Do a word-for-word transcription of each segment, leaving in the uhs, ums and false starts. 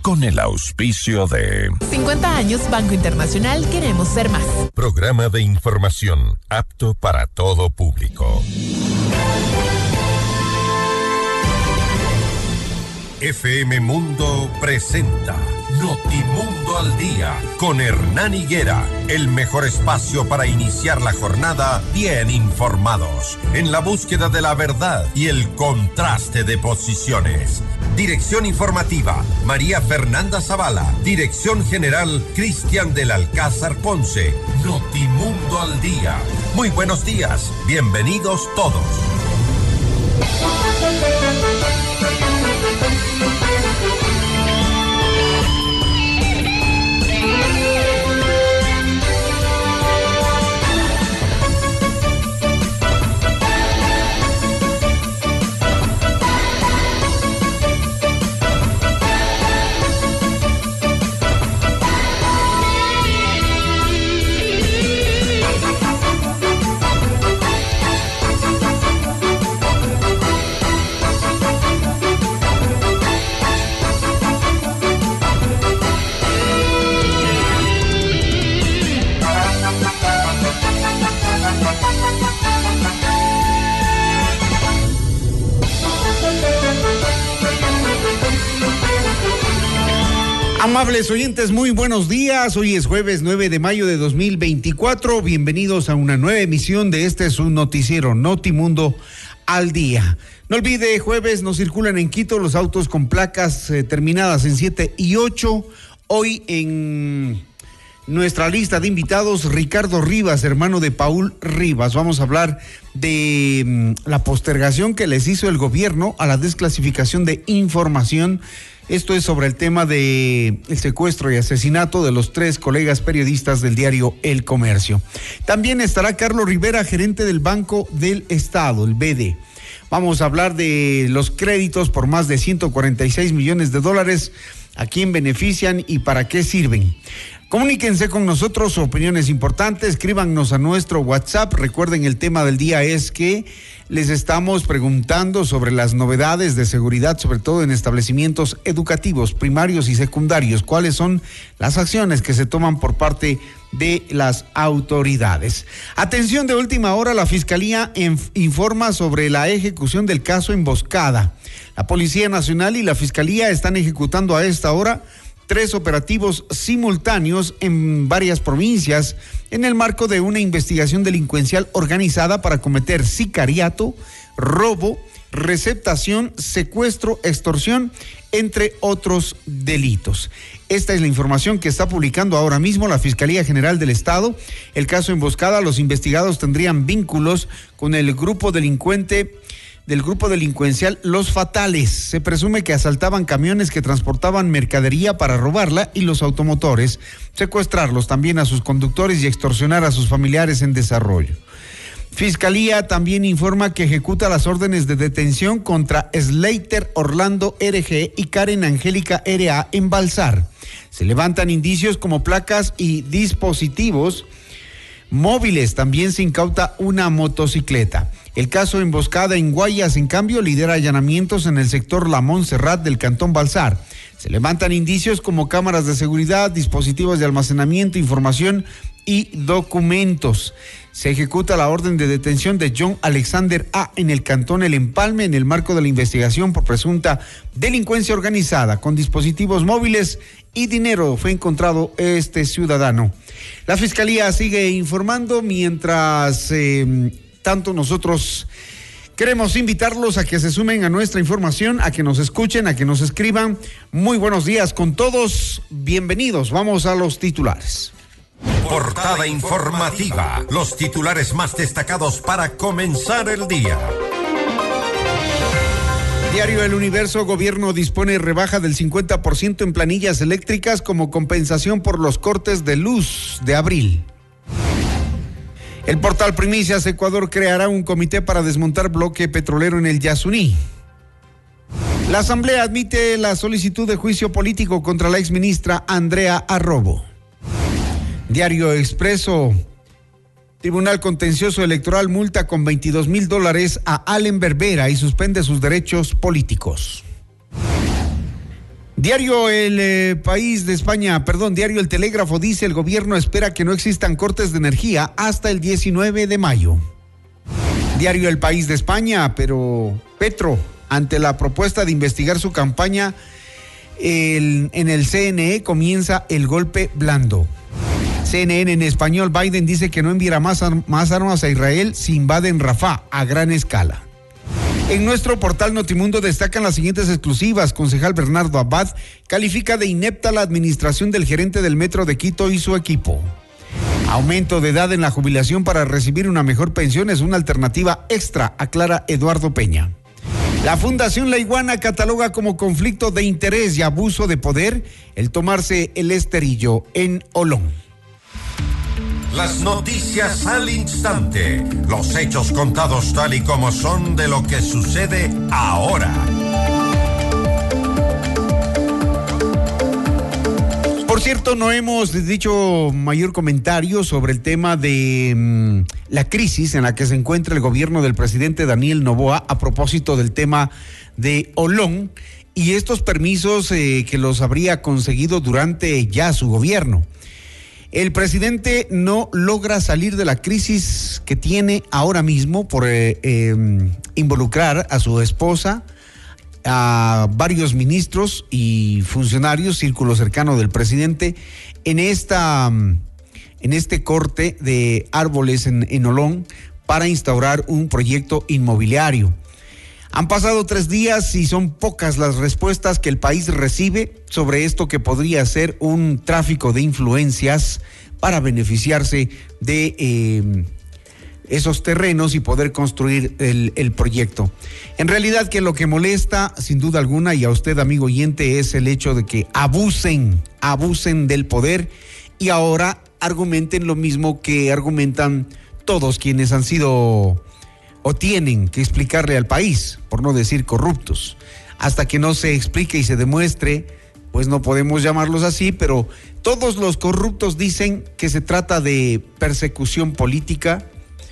con el auspicio de cincuenta años Banco Internacional, queremos ser más. Programa de información apto para todo público. F M Mundo presenta Notimundo al Día con Hernán Higuera, el mejor espacio para iniciar la jornada bien informados, en la búsqueda de la verdad y el contraste de posiciones. Dirección informativa, María Fernanda Zavala. Dirección general, Cristian del Alcázar Ponce. Notimundo al Día. Muy buenos días, bienvenidos todos. Amables oyentes, muy buenos días. Hoy es jueves nueve de mayo de dos mil veinticuatro. Bienvenidos a una nueva emisión de este su noticiero Notimundo al Día. No olvide, jueves no circulan en Quito los autos con placas eh, terminadas en siete y ocho. Hoy en nuestra lista de invitados, Ricardo Rivas, hermano de Paul Rivas. Vamos a hablar de mm, la postergación que les hizo el gobierno a la desclasificación de información. Esto es sobre el tema de el secuestro y asesinato de los tres colegas periodistas del diario El Comercio. También estará Carlos Rivera, gerente del Banco del Estado, el B D. Vamos a hablar de los créditos por más de ciento cuarenta y seis millones de dólares, a quién benefician y para qué sirven. Comuníquense con nosotros, opiniones importantes, escríbanos a nuestro WhatsApp. Recuerden, el tema del día es que les estamos preguntando sobre las novedades de seguridad, sobre todo en establecimientos educativos, primarios y secundarios. ¿Cuáles son las acciones que se toman por parte de las autoridades? Atención, de última hora, la Fiscalía informa sobre la ejecución del caso Emboscada. La Policía Nacional y la Fiscalía están ejecutando a esta hora tres operativos simultáneos en varias provincias en el marco de una investigación delincuencial organizada para cometer sicariato, robo, receptación, secuestro, extorsión, entre otros delitos. Esta es la información que está publicando ahora mismo la Fiscalía General del Estado. El caso Emboscada, los investigados tendrían vínculos con el grupo delincuente del grupo delincuencial Los Fatales. Se presume que asaltaban camiones que transportaban mercadería para robarla y los automotores, secuestrarlos también a sus conductores y extorsionar a sus familiares en desarrollo. Fiscalía también informa que ejecuta las órdenes de detención contra Slater Orlando R G y Karen Angélica R A en Balsar. Se levantan indicios como placas y dispositivos móviles. También se incauta una motocicleta. El caso Emboscada en Guayas, en cambio, lidera allanamientos en el sector La Montserrat del Cantón Balsar. Se levantan indicios como cámaras de seguridad, dispositivos de almacenamiento, información y documentos. Se ejecuta la orden de detención de John Alexander A. en el Cantón El Empalme en el marco de la investigación por presunta delincuencia organizada. Con dispositivos móviles y dinero fue encontrado este ciudadano. La Fiscalía sigue informando mientras eh, tanto nosotros queremos invitarlos a que se sumen a nuestra información, a que nos escuchen, a que nos escriban. Muy buenos días con todos, bienvenidos. Vamos a los titulares. Portada informativa, los titulares más destacados para comenzar el día. Diario El Universo, gobierno dispone rebaja del cincuenta por ciento en planillas eléctricas como compensación por los cortes de luz de abril. El portal Primicias, Ecuador creará un comité para desmontar bloque petrolero en el Yasuní. La Asamblea admite la solicitud de juicio político contra la exministra Andrea Arrobo. Diario Expreso, Tribunal Contencioso Electoral multa con veintidós mil dólares a Allen Berbera y suspende sus derechos políticos. Diario El eh, País de España, perdón, Diario El Telégrafo dice: el gobierno espera que no existan cortes de energía hasta el diecinueve de mayo. Diario El País de España, pero Petro, ante la propuesta de investigar su campaña el, en el C N E, comienza el golpe blando. C N N en español: Biden dice que no enviará más, más armas a Israel si invaden Rafah a gran escala. En nuestro portal Notimundo destacan las siguientes exclusivas. Concejal Bernardo Abad califica de inepta la administración del gerente del Metro de Quito y su equipo. Aumento de edad en la jubilación para recibir una mejor pensión es una alternativa extra, aclara Eduardo Peña. La Fundación La Iguana cataloga como conflicto de interés y abuso de poder el tomarse el Esterillo en Olón. Las noticias al instante, los hechos contados tal y como son de lo que sucede ahora. Por cierto, no hemos dicho mayor comentario sobre el tema de mmm, la crisis en la que se encuentra el gobierno del presidente Daniel Noboa a propósito del tema de Olón y estos permisos eh, que los habría conseguido durante ya su gobierno. El presidente no logra salir de la crisis que tiene ahora mismo por eh, eh, involucrar a su esposa, a varios ministros y funcionarios, círculo cercano del presidente, en esta en este corte de árboles en, en Olón para instaurar un proyecto inmobiliario. Han pasado tres días y son pocas las respuestas que el país recibe sobre esto que podría ser un tráfico de influencias para beneficiarse de eh, esos terrenos y poder construir el, el proyecto. En realidad que lo que molesta, sin duda alguna, y a usted, amigo oyente, es el hecho de que abusen, abusen del poder y ahora argumenten lo mismo que argumentan todos quienes han sido o tienen que explicarle al país, por no decir corruptos. Hasta que no se explique y se demuestre, pues no podemos llamarlos así, pero todos los corruptos dicen que se trata de persecución política,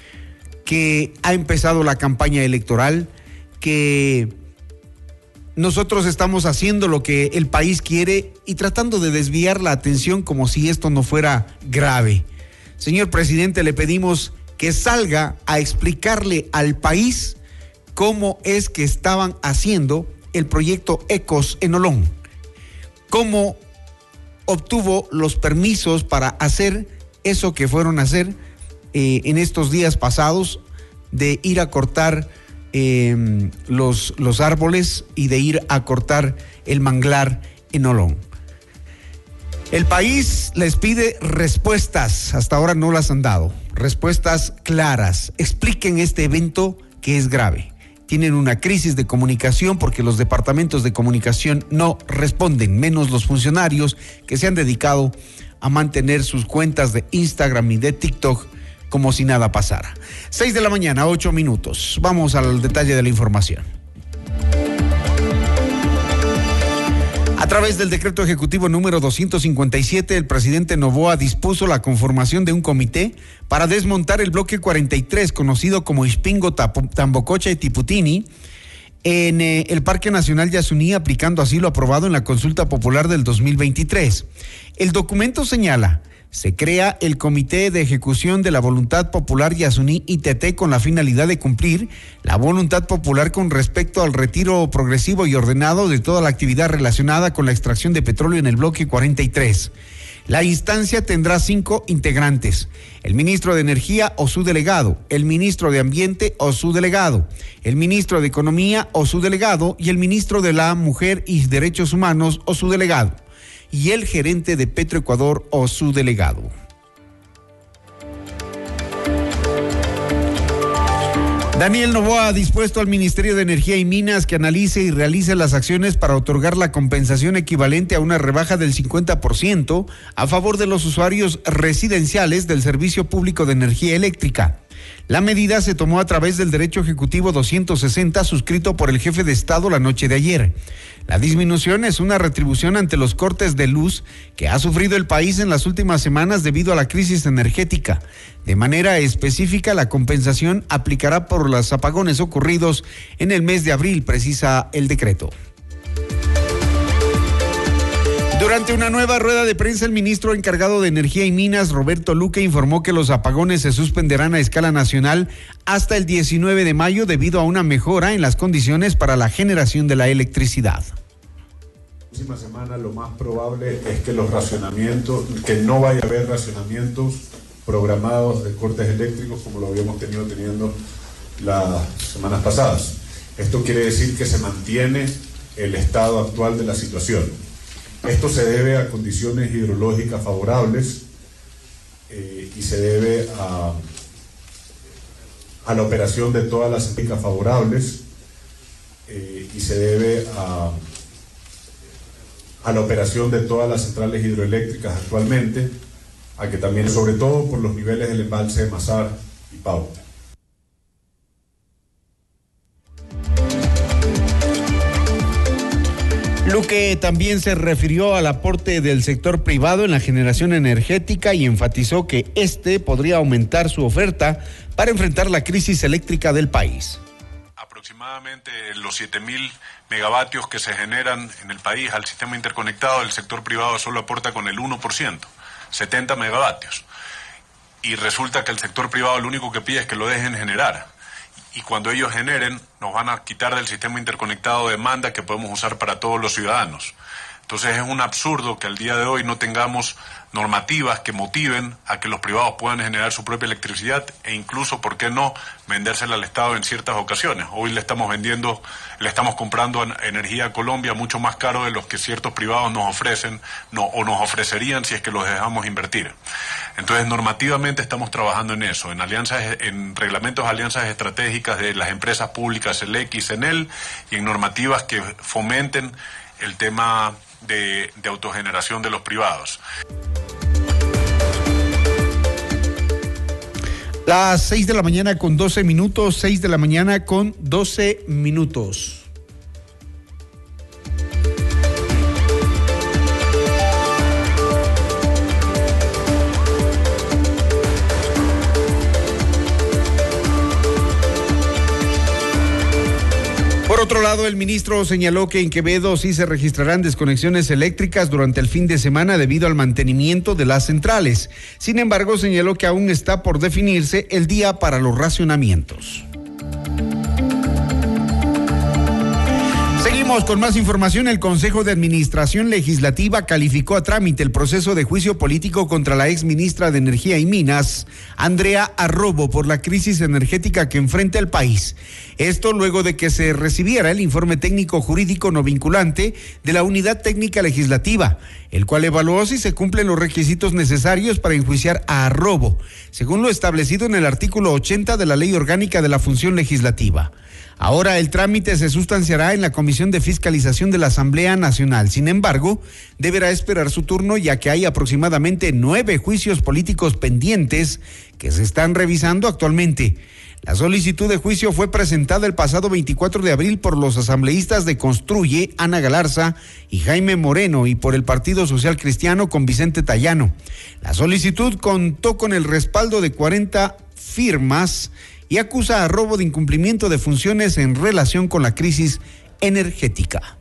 que ha empezado la campaña electoral, que nosotros estamos haciendo lo que el país quiere y tratando de desviar la atención como si esto no fuera grave. Señor presidente, le pedimos que salga a explicarle al país cómo es que estaban haciendo el proyecto Ecos en Olón, cómo obtuvo los permisos para hacer eso que fueron a hacer eh, en estos días pasados, de ir a cortar eh, los, los árboles y de ir a cortar el manglar en Olón. El país les pide respuestas, hasta ahora no las han dado, respuestas claras. Expliquen este evento que es grave. Tienen una crisis de comunicación porque los departamentos de comunicación no responden, menos los funcionarios que se han dedicado a mantener sus cuentas de Instagram y de TikTok como si nada pasara. Seis de la mañana, ocho minutos. Vamos al detalle de la información. A través del decreto ejecutivo número doscientos cincuenta y siete, el presidente Noboa dispuso la conformación de un comité para desmontar el bloque cuarenta y tres, conocido como Ispingo, Tambococha y Tiputini, en eh, el Parque Nacional Yasuní, aplicando así lo aprobado en la consulta popular del dos mil veintitrés. El documento señala: se crea el Comité de Ejecución de la Voluntad Popular Yasuní I T T con la finalidad de cumplir la voluntad popular con respecto al retiro progresivo y ordenado de toda la actividad relacionada con la extracción de petróleo en el bloque cuarenta y tres. La instancia tendrá cinco integrantes: el ministro de Energía o su delegado, el ministro de Ambiente o su delegado, el ministro de Economía o su delegado y el ministro de la Mujer y Derechos Humanos o su delegado, y el gerente de Petroecuador o su delegado. Daniel Noboa ha dispuesto al Ministerio de Energía y Minas que analice y realice las acciones para otorgar la compensación equivalente a una rebaja del cincuenta por ciento a favor de los usuarios residenciales del Servicio Público de Energía Eléctrica. La medida se tomó a través del Derecho Ejecutivo doscientos sesenta, suscrito por el jefe de Estado la noche de ayer. La disminución es una retribución ante los cortes de luz que ha sufrido el país en las últimas semanas debido a la crisis energética. De manera específica, la compensación aplicará por los apagones ocurridos en el mes de abril, precisa el decreto. Durante una nueva rueda de prensa, el ministro encargado de Energía y Minas, Roberto Luque, informó que los apagones se suspenderán a escala nacional hasta el diecinueve de mayo debido a una mejora en las condiciones para la generación de la electricidad. La próxima semana lo más probable es que los racionamientos, que no vaya a haber racionamientos programados de cortes eléctricos como lo habíamos tenido teniendo las semanas pasadas. Esto quiere decir que se mantiene el estado actual de la situación. Esto se debe a condiciones hidrológicas favorables eh, y se debe a, a la operación de todas las técnicas favorables eh, y se debe a, a la operación de todas las centrales hidroeléctricas actualmente, a que también, sobre todo por los niveles del embalse de Mazar y Pauta. Luque también se refirió al aporte del sector privado en la generación energética y enfatizó que este podría aumentar su oferta para enfrentar la crisis eléctrica del país. Aproximadamente los siete mil megavatios que se generan en el país al sistema interconectado, el sector privado solo aporta con el uno por ciento, setenta megavatios. Y resulta que el sector privado lo único que pide es que lo dejen generar. Y cuando ellos generen, nos van a quitar del sistema interconectado demanda que podemos usar para todos los ciudadanos. Entonces es un absurdo que al día de hoy no tengamos normativas que motiven a que los privados puedan generar su propia electricidad e incluso, ¿por qué no?, vendérsela al Estado en ciertas ocasiones. Hoy le estamos vendiendo, le estamos comprando energía a Colombia mucho más caro de los que ciertos privados nos ofrecen no, o nos ofrecerían si es que los dejamos invertir. Entonces, normativamente estamos trabajando en eso, en alianzas, en reglamentos de alianzas estratégicas de las empresas públicas, el X, Enel, y en normativas que fomenten el tema de, de autogeneración de los privados. Las seis de la mañana con doce minutos, seis de la mañana con doce minutos. Por otro lado, el ministro señaló que en Quevedo sí se registrarán desconexiones eléctricas durante el fin de semana debido al mantenimiento de las centrales. Sin embargo, señaló que aún está por definirse el día para los racionamientos. Seguimos con más información. El Consejo de Administración Legislativa calificó a trámite el proceso de juicio político contra la ex ministra de Energía y Minas, Andrea Arrobo, por la crisis energética que enfrenta el país. Esto luego de que se recibiera el informe técnico jurídico no vinculante de la Unidad Técnica Legislativa, el cual evaluó si se cumplen los requisitos necesarios para enjuiciar a Arrobo, según lo establecido en el artículo ochenta de la Ley Orgánica de la Función Legislativa. Ahora el trámite se sustanciará en la Comisión de Fiscalización de la Asamblea Nacional. Sin embargo, deberá esperar su turno, ya que hay aproximadamente nueve juicios políticos pendientes que se están revisando actualmente. La solicitud de juicio fue presentada el pasado veinticuatro de abril por los asambleístas de Construye, Ana Galarza y Jaime Moreno, y por el Partido Social Cristiano con Vicente Tallano. La solicitud contó con el respaldo de cuarenta firmas y acusa a Arrobo de incumplimiento de funciones en relación con la crisis energética.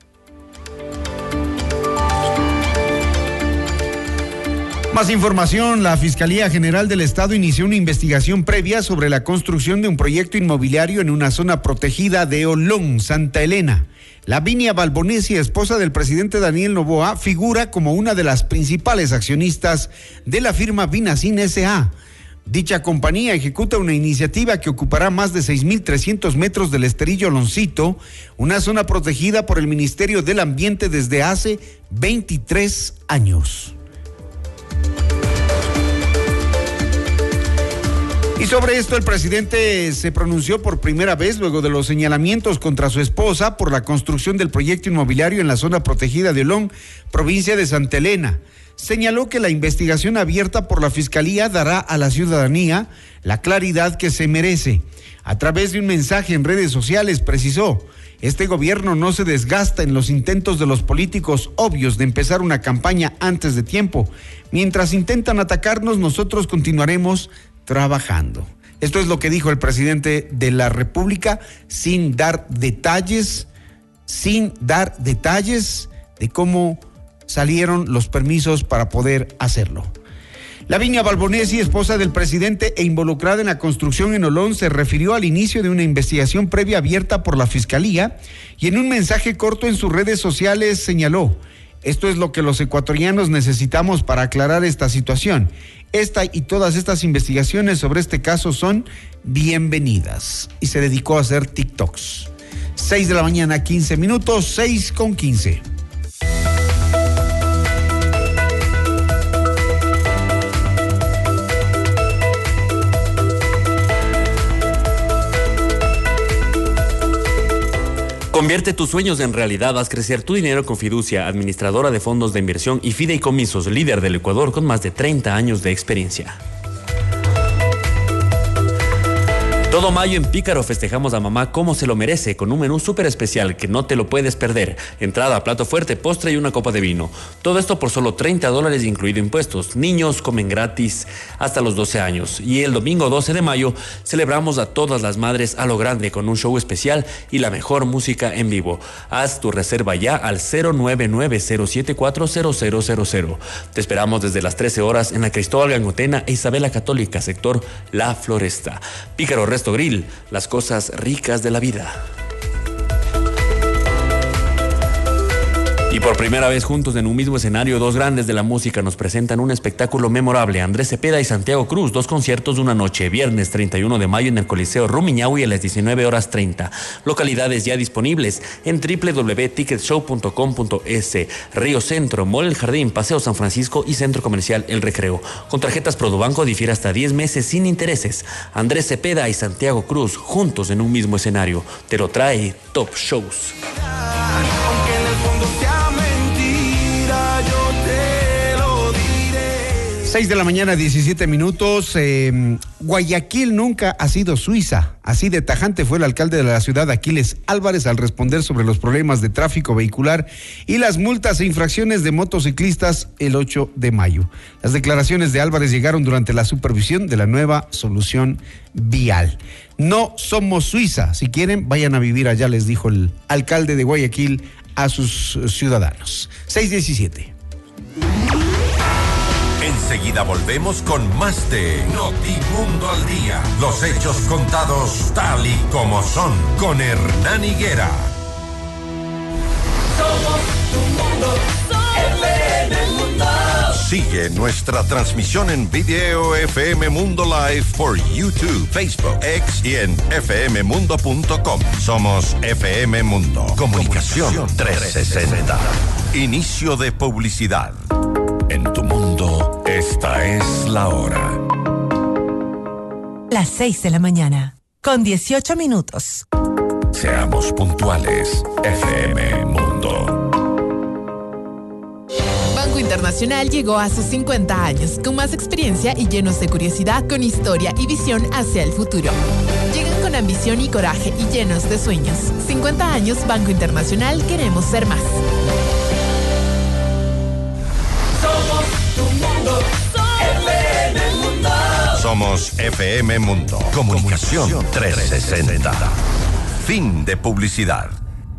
Más información. La Fiscalía General del Estado inició una investigación previa sobre la construcción de un proyecto inmobiliario en una zona protegida de Olón, Santa Elena. Lavinia Balbonesi, esposa del presidente Daniel Noboa, figura como una de las principales accionistas de la firma Vinacin S A Dicha compañía ejecuta una iniciativa que ocupará más de seis mil trescientos metros del Esterillo Loncito, una zona protegida por el Ministerio del Ambiente desde hace veintitrés años. Y sobre esto el presidente se pronunció por primera vez luego de los señalamientos contra su esposa por la construcción del proyecto inmobiliario en la zona protegida de Olón, provincia de Santa Elena. Señaló que la investigación abierta por la Fiscalía dará a la ciudadanía la claridad que se merece. A través de un mensaje en redes sociales precisó: este gobierno no se desgasta en los intentos de los políticos obvios de empezar una campaña antes de tiempo. Mientras intentan atacarnos, nosotros continuaremos trabajando. Esto es lo que dijo el presidente de la República, sin dar detalles, sin dar detalles de cómo salieron los permisos para poder hacerlo. Lavinia Balbonesi, esposa del presidente e involucrada en la construcción en Olón, se refirió al inicio de una investigación previa abierta por la Fiscalía y en un mensaje corto en sus redes sociales señaló: esto es lo que los ecuatorianos necesitamos para aclarar esta situación. Esta y todas estas investigaciones sobre este caso son bienvenidas. Y se dedicó a hacer TikToks. seis de la mañana, quince minutos, seis con quince. Convierte tus sueños en realidad, haz crecer tu dinero con Fiducia, administradora de fondos de inversión y fideicomisos, líder del Ecuador con más de treinta años de experiencia. Todo mayo en Pícaro festejamos a mamá como se lo merece, con un menú súper especial que no te lo puedes perder. Entrada, plato fuerte, postre y una copa de vino. Todo esto por solo treinta dólares incluido impuestos. Niños comen gratis hasta los doce años. Y el domingo doce de mayo celebramos a todas las madres a lo grande con un show especial y la mejor música en vivo. Haz tu reserva ya al cero nueve nueve cero siete cuatro cero cero cero cero. Te esperamos desde las trece horas en la Cristóbal Gangotena e Isabela Católica, sector La Floresta. Pícaro Resto Grill, las cosas ricas de la vida. Y por primera vez juntos en un mismo escenario, dos grandes de la música nos presentan un espectáculo memorable. Andrés Cepeda y Santiago Cruz, dos conciertos de una noche, viernes treinta y uno de mayo en el Coliseo Rumiñahui a las diecinueve horas treinta. Localidades ya disponibles en doble u doble u doble u punto ticket show punto com punto es. Río Centro, Mall El Jardín, Paseo San Francisco y Centro Comercial El Recreo. Con tarjetas Produbanco difiere hasta diez meses sin intereses. Andrés Cepeda y Santiago Cruz, juntos en un mismo escenario. Te lo trae Top Shows. seis de la mañana, diecisiete minutos. Eh, Guayaquil nunca ha sido Suiza. Así de tajante fue el alcalde de la ciudad, Aquiles Álvarez, al responder sobre los problemas de tráfico vehicular y las multas e infracciones de motociclistas el ocho de mayo. Las declaraciones de Álvarez llegaron durante la supervisión de la nueva solución vial. No somos Suiza. Si quieren, vayan a vivir allá, les dijo el alcalde de Guayaquil a sus ciudadanos. seis diecisiete. Enseguida volvemos con más de Notimundo al Día. Los hechos contados tal y como son, con Hernán Higuera. Somos tu mundo, F M Mundo. Sigue nuestra transmisión en video F M Mundo Live por YouTube, Facebook, X y en f m mundo punto com. Somos F M Mundo. Comunicación trescientos sesenta. Inicio de publicidad. En tu mundo, esta es la hora. Las seis de la mañana, con dieciocho minutos. Seamos puntuales, F M Mundo. Banco Internacional llegó a sus cincuenta años, con más experiencia y llenos de curiosidad, con historia y visión hacia el futuro. Llegan con ambición y coraje y llenos de sueños. cincuenta años, Banco Internacional, queremos ser más. Somos tu mundo, F M Mundo. Somos F M Mundo. Comunicación trescientos sesenta. Fin de publicidad.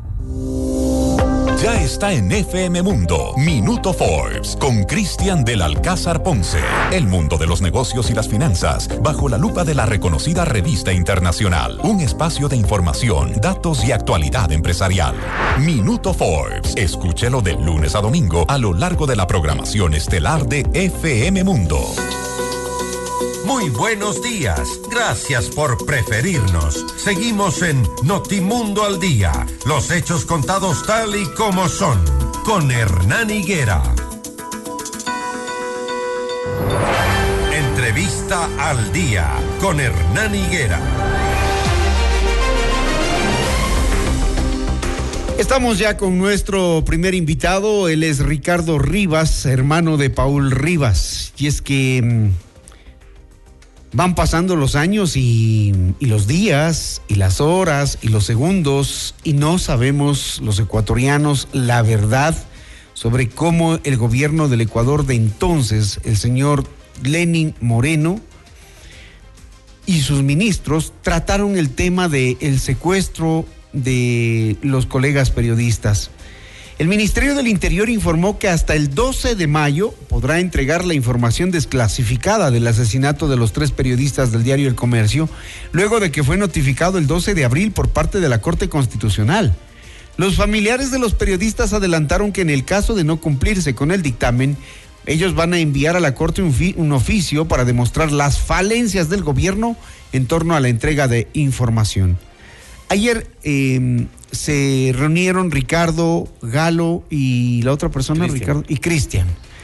Ya está en F M Mundo, Minuto Forbes, con Cristian del Alcázar Ponce. El mundo de los negocios y las finanzas, bajo la lupa de la reconocida revista internacional. Un espacio de información, datos y actualidad empresarial. Minuto Forbes, escúchelo de lunes a domingo a lo largo de la programación estelar de F M Mundo. Muy buenos días. Gracias por preferirnos. Seguimos en Notimundo al Día. Los hechos contados tal y como son. Con Hernán Higuera. Entrevista al Día. Con Hernán Higuera. Estamos ya con nuestro primer invitado. Él es Ricardo Rivas, hermano de Paul Rivas. Y es que van pasando los años y, y los días y las horas y los segundos y no sabemos los ecuatorianos la verdad sobre cómo el gobierno del Ecuador de entonces, el señor Lenín Moreno y sus ministros trataron el tema del secuestro de los colegas periodistas. El Ministerio del Interior informó que hasta el doce de mayo podrá entregar la información desclasificada del asesinato de los tres periodistas del diario El Comercio, luego de que fue notificado el doce de abril por parte de la Corte Constitucional. Los familiares de los periodistas adelantaron que en el caso de no cumplirse con el dictamen, ellos van a enviar a la Corte un, fi- un oficio para demostrar las falencias del gobierno en torno a la entrega de información. Ayer eh, se reunieron Ricardo, Galo y la otra persona, Cristian. Ricardo y Cristian.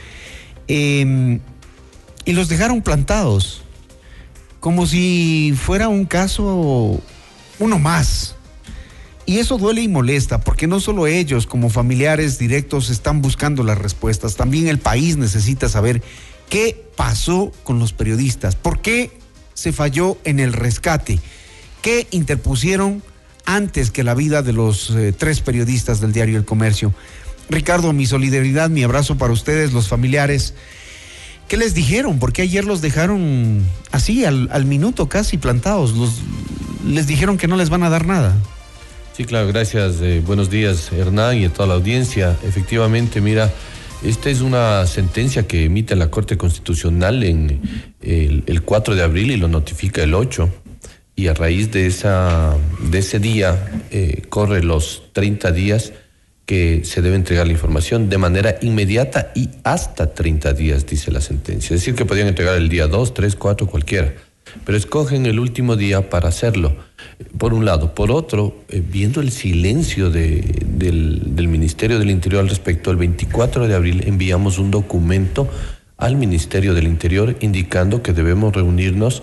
Eh, y los dejaron plantados, como si fuera un caso, uno más. Y eso duele y molesta, porque no solo ellos como familiares directos están buscando las respuestas, también el país necesita saber qué pasó con los periodistas, por qué se falló en el rescate, qué interpusieron antes que la vida de los eh, tres periodistas del diario El Comercio. Ricardo, mi solidaridad, mi abrazo para ustedes, los familiares. ¿Qué les dijeron? Porque ayer los dejaron así, al, al minuto casi plantados. Los, les dijeron que no les van a dar nada. Sí, claro, gracias. Eh, buenos días, Hernán, y a toda la audiencia. Efectivamente, mira, esta es una sentencia que emite la Corte Constitucional en el, el cuatro de abril y lo notifica el ocho. Y a raíz de, esa, de ese día, eh, corre los treinta días que se debe entregar la información de manera inmediata y hasta treinta días, dice la sentencia. Es decir, que podían entregar el día dos, tres, cuatro, cualquiera. Pero escogen el último día para hacerlo, por un lado. Por otro, eh, viendo el silencio de, del, del Ministerio del Interior al respecto, el veinticuatro de abril enviamos un documento al Ministerio del Interior indicando que debemos reunirnos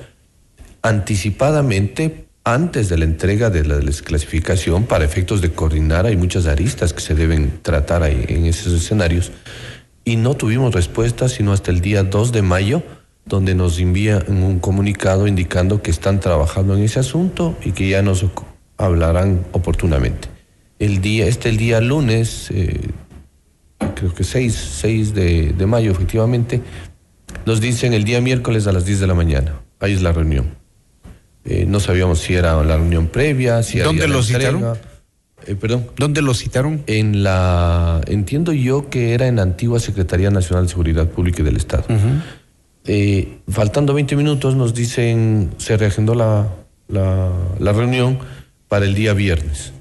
anticipadamente antes de la entrega de la desclasificación para efectos de coordinar. Hay muchas aristas que se deben tratar ahí en esos escenarios y no tuvimos respuesta sino hasta el día dos de mayo, donde nos envían un comunicado indicando que están trabajando en ese asunto y que ya nos hablarán oportunamente. El día, este el día lunes, eh, creo que seis de, de mayo efectivamente, nos dicen el día miércoles a las diez de la mañana, ahí es la reunión. Eh, no sabíamos si era la reunión previa, si ¿Dónde había lo la entrega. citaron? Eh, perdón. ¿Dónde lo citaron? En la, entiendo yo que era en la antigua Secretaría Nacional de Seguridad Pública y del Estado. Uh-huh. Eh, faltando veinte minutos nos dicen, se reagendó la, la, la reunión para el día viernes.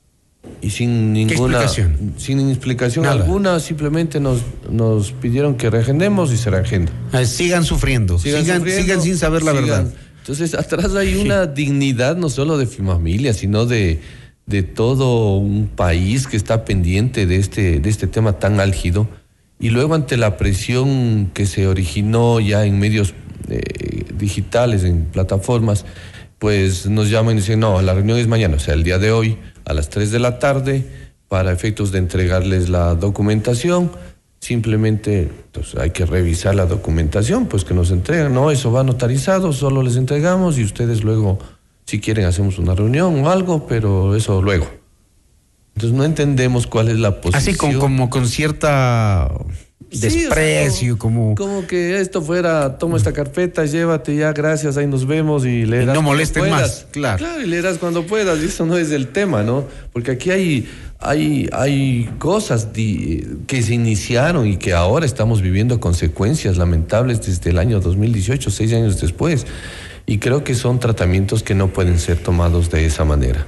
Y sin ninguna explicación? Sin explicación Nada. alguna, simplemente nos, nos pidieron que reagendemos y se reagenda. Ah, sigan sufriendo, sigan, sigan, sufriendo, sigan sin saber la sigan. verdad. Entonces, atrás hay una sí. dignidad no solo de familia, sino de, de todo un país que está pendiente de este, de este tema tan álgido. Y luego, ante la presión que se originó ya en medios eh, digitales, en plataformas, pues nos llaman y dicen, no, la reunión es mañana, o sea, el día de hoy, a las tres de la tarde, para efectos de entregarles la documentación. Simplemente pues, hay que revisar la documentación, pues que nos entregan. No, eso va notarizado, solo les entregamos y ustedes luego, si quieren, hacemos una reunión o algo, pero eso luego. Entonces no entendemos cuál es la posición. Así con, como con cierta desprecio, sí, o sea, como, como... Como que esto fuera, toma esta carpeta, llévate ya, gracias, ahí nos vemos y leerás. Y no molesten puedas. más, claro. Claro, y leerás cuando puedas, y eso no es el tema, ¿no? Porque aquí hay... Hay, hay cosas di, que se iniciaron y que ahora estamos viviendo consecuencias lamentables desde el año dos mil dieciocho, seis años después. Y creo que son tratamientos que no pueden ser tomados de esa manera.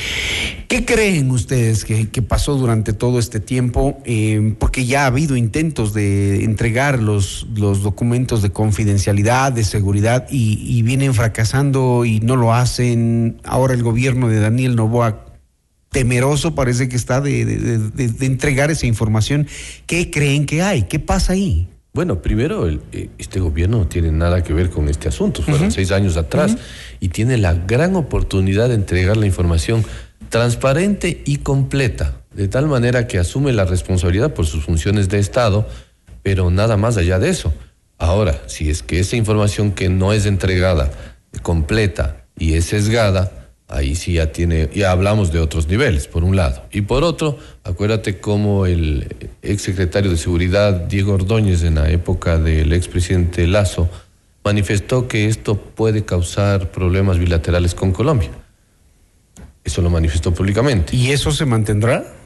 ¿Qué creen ustedes que, que pasó durante todo este tiempo? Eh, porque ya ha habido intentos de entregar los, los documentos de confidencialidad, de seguridad, y, y vienen fracasando y no lo hacen. Ahora el gobierno de Daniel Noboa, temeroso parece que está de, de, de, de entregar esa información. ¿Qué creen que hay? ¿Qué pasa ahí? Bueno, primero, el, este gobierno no tiene nada que ver con este asunto. Fueron uh-huh. seis años atrás uh-huh. y tiene la gran oportunidad de entregar la información transparente y completa, de tal manera que asume la responsabilidad por sus funciones de Estado, pero nada más allá de eso. Ahora, si es que esa información que no es entregada completa y es sesgada, ahí sí ya tiene, ya hablamos de otros niveles, por un lado. Y por otro, acuérdate cómo el exsecretario de Seguridad, Diego Ordóñez, en la época del expresidente Lasso, manifestó que esto puede causar problemas bilaterales con Colombia. Eso lo manifestó públicamente. ¿Y eso se mantendrá?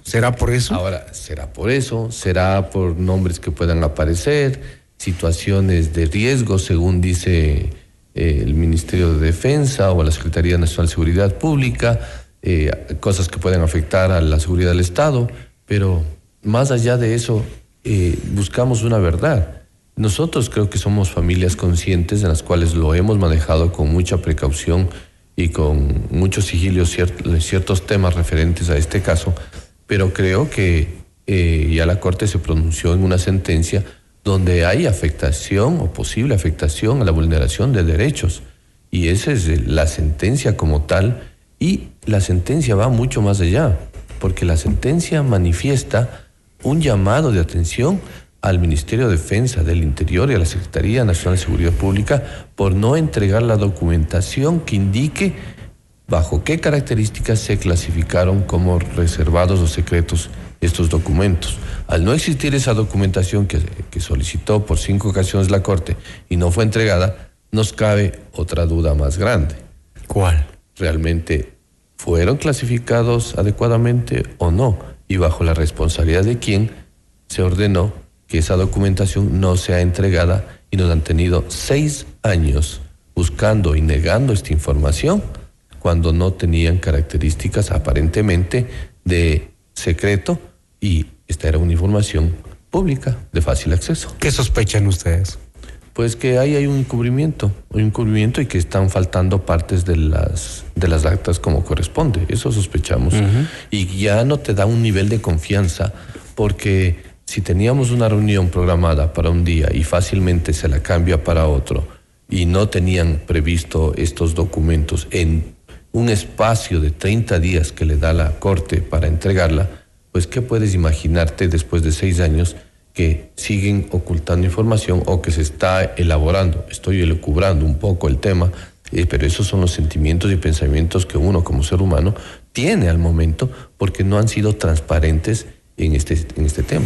¿Será por eso? Ahora, será por eso, será por nombres que puedan aparecer, situaciones de riesgo, según dice eh, el Ministerio de Defensa o la Secretaría Nacional de Seguridad Pública, eh, cosas que pueden afectar a la seguridad del Estado, pero más allá de eso, eh, buscamos una verdad. Nosotros creo que somos familias conscientes en las cuales lo hemos manejado con mucha precaución y con mucho sigilio ciert- ciertos temas referentes a este caso, pero creo que eh, ya la Corte se pronunció en una sentencia donde hay afectación o posible afectación a la vulneración de derechos. Y esa es la sentencia como tal, y la sentencia va mucho más allá, porque la sentencia manifiesta un llamado de atención al Ministerio de Defensa del Interior y a la Secretaría Nacional de Seguridad Pública por no entregar la documentación que indique bajo qué características se clasificaron como reservados o secretos estos documentos. Al no existir esa documentación que, que solicitó por cinco ocasiones la Corte y no fue entregada, nos cabe otra duda más grande. ¿Cuál? ¿Realmente fueron clasificados adecuadamente o no? Y bajo la responsabilidad de quién se ordenó que esa documentación no sea entregada, y nos han tenido seis años buscando y negando esta información cuando no tenían características aparentemente de secreto, y esta era una información pública de fácil acceso. ¿Qué sospechan ustedes? Pues que ahí hay un encubrimiento, un encubrimiento y que están faltando partes de las, de las actas como corresponde. Eso sospechamos. Uh-huh. Y ya no te da un nivel de confianza, porque si teníamos una reunión programada para un día y fácilmente se la cambia para otro, y no tenían previsto estos documentos en un espacio de treinta días que le da la Corte para entregarla, pues ¿qué puedes imaginarte después de seis años que siguen ocultando información o que se está elaborando? Estoy elucubrando un poco el tema, eh, pero esos son los sentimientos y pensamientos que uno como ser humano tiene al momento, porque no han sido transparentes en este, en este tema.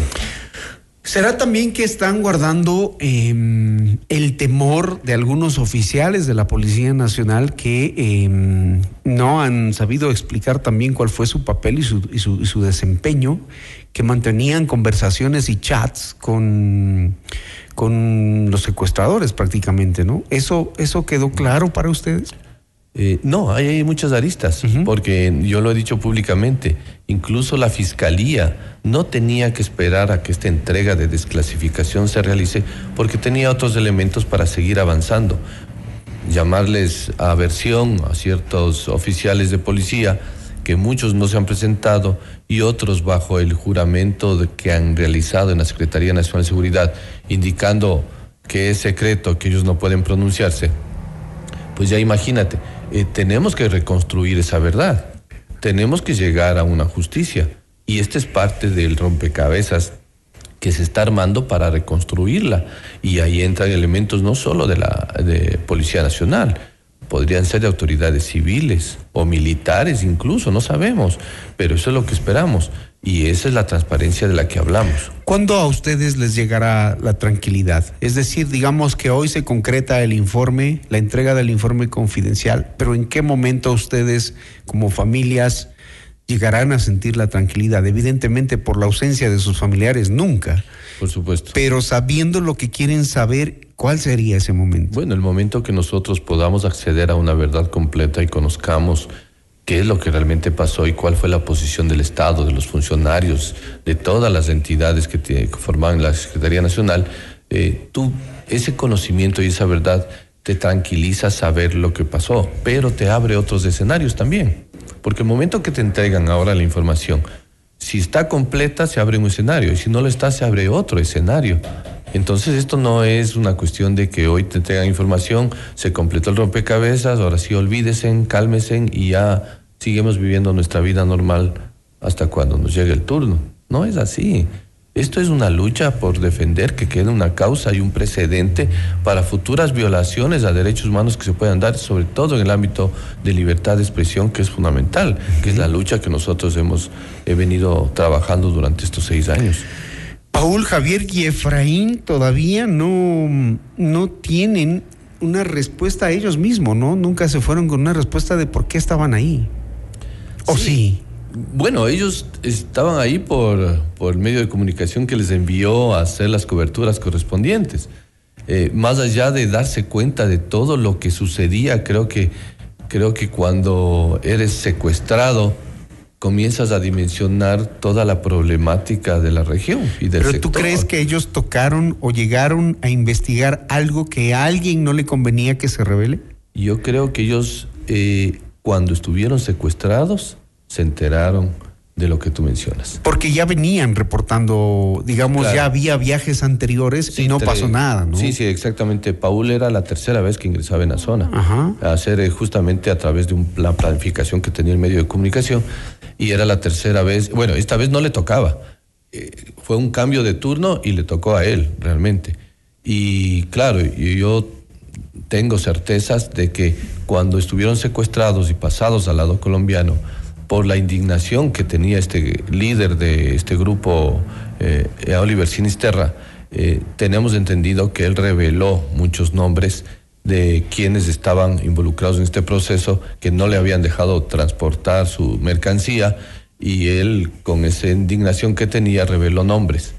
¿Será también que están guardando eh, el temor de algunos oficiales de la Policía Nacional que eh, no han sabido explicar también cuál fue su papel y su, y su, y su desempeño, que mantenían conversaciones y chats con, con los secuestradores prácticamente, ¿no? ¿Eso, eso quedó claro para ustedes? Eh, no, hay, hay muchas aristas, uh-huh. porque yo lo he dicho públicamente, incluso la Fiscalía no tenía que esperar a que esta entrega de desclasificación se realice, porque tenía otros elementos para seguir avanzando. Llamarles a versión a ciertos oficiales de policía, que muchos no se han presentado y otros bajo el juramento de que han realizado en la Secretaría Nacional de Seguridad, indicando que es secreto, que ellos no pueden pronunciarse. Pues ya imagínate, eh, tenemos que reconstruir esa verdad, tenemos que llegar a una justicia, y esta es parte del rompecabezas que se está armando para reconstruirla, y ahí entran elementos no solo de la de Policía Nacional, podrían ser de autoridades civiles o militares incluso, no sabemos, pero eso es lo que esperamos, y esa es la transparencia de la que hablamos. ¿Cuándo a ustedes les llegará la tranquilidad? Es decir, digamos que hoy se concreta el informe, la entrega del informe confidencial, pero ¿en qué momento ustedes como familias llegarán a sentir la tranquilidad? Evidentemente por la ausencia de sus familiares nunca. Por supuesto. Pero sabiendo lo que quieren saber, ¿cuál sería ese momento? Bueno, el momento que nosotros podamos acceder a una verdad completa y conozcamos qué es lo que realmente pasó y cuál fue la posición del Estado, de los funcionarios, de todas las entidades que, te, que formaban la Secretaría Nacional, eh, tú, ese conocimiento y esa verdad te tranquiliza saber lo que pasó, pero te abre otros escenarios también, porque el momento que te entregan ahora la información, si está completa se abre un escenario, y si no lo está se abre otro escenario. Entonces esto no es una cuestión de que hoy te entregan información, se completó el rompecabezas, ahora sí olvídesen, cálmesen y ya seguimos viviendo nuestra vida normal hasta cuando nos llegue el turno. No es así. Esto es una lucha por defender que quede una causa y un precedente para futuras violaciones a derechos humanos que se puedan dar, sobre todo en el ámbito de libertad de expresión, que es fundamental, que es la lucha que nosotros hemos he venido trabajando durante estos seis años. Paul, Javier y Efraín todavía no, no tienen una respuesta a ellos mismos, ¿no? Nunca se fueron con una respuesta de por qué estaban ahí. ¿O sí? Bueno, ellos estaban ahí por, por el medio de comunicación que les envió a hacer las coberturas correspondientes. Eh, más allá de darse cuenta de todo lo que sucedía, creo que, creo que cuando eres secuestrado, comienzas a dimensionar toda la problemática de la región y del Pero sector. ¿tú crees que ellos tocaron o llegaron a investigar algo que a alguien no le convenía que se revele? Yo creo que ellos, eh, cuando estuvieron secuestrados, se enteraron de lo que tú mencionas. Porque ya venían reportando, digamos, Claro. ya había viajes anteriores Sí, y no tre- pasó nada, ¿no? Sí, sí, exactamente. Paul era la tercera vez que ingresaba en la zona. Ajá. A hacer eh, justamente a través de un plan planificación que tenía el medio de comunicación. Y era la tercera vez. Bueno, esta vez no le tocaba. Eh, fue un cambio de turno y le tocó a él, realmente. Y claro, y yo tengo certezas de que cuando estuvieron secuestrados y pasados al lado colombiano, por la indignación que tenía este líder de este grupo, eh, Oliver Sinisterra, eh, tenemos entendido que él reveló muchos nombres de quienes estaban involucrados en este proceso, que no le habían dejado transportar su mercancía, y él, con esa indignación que tenía, reveló nombres.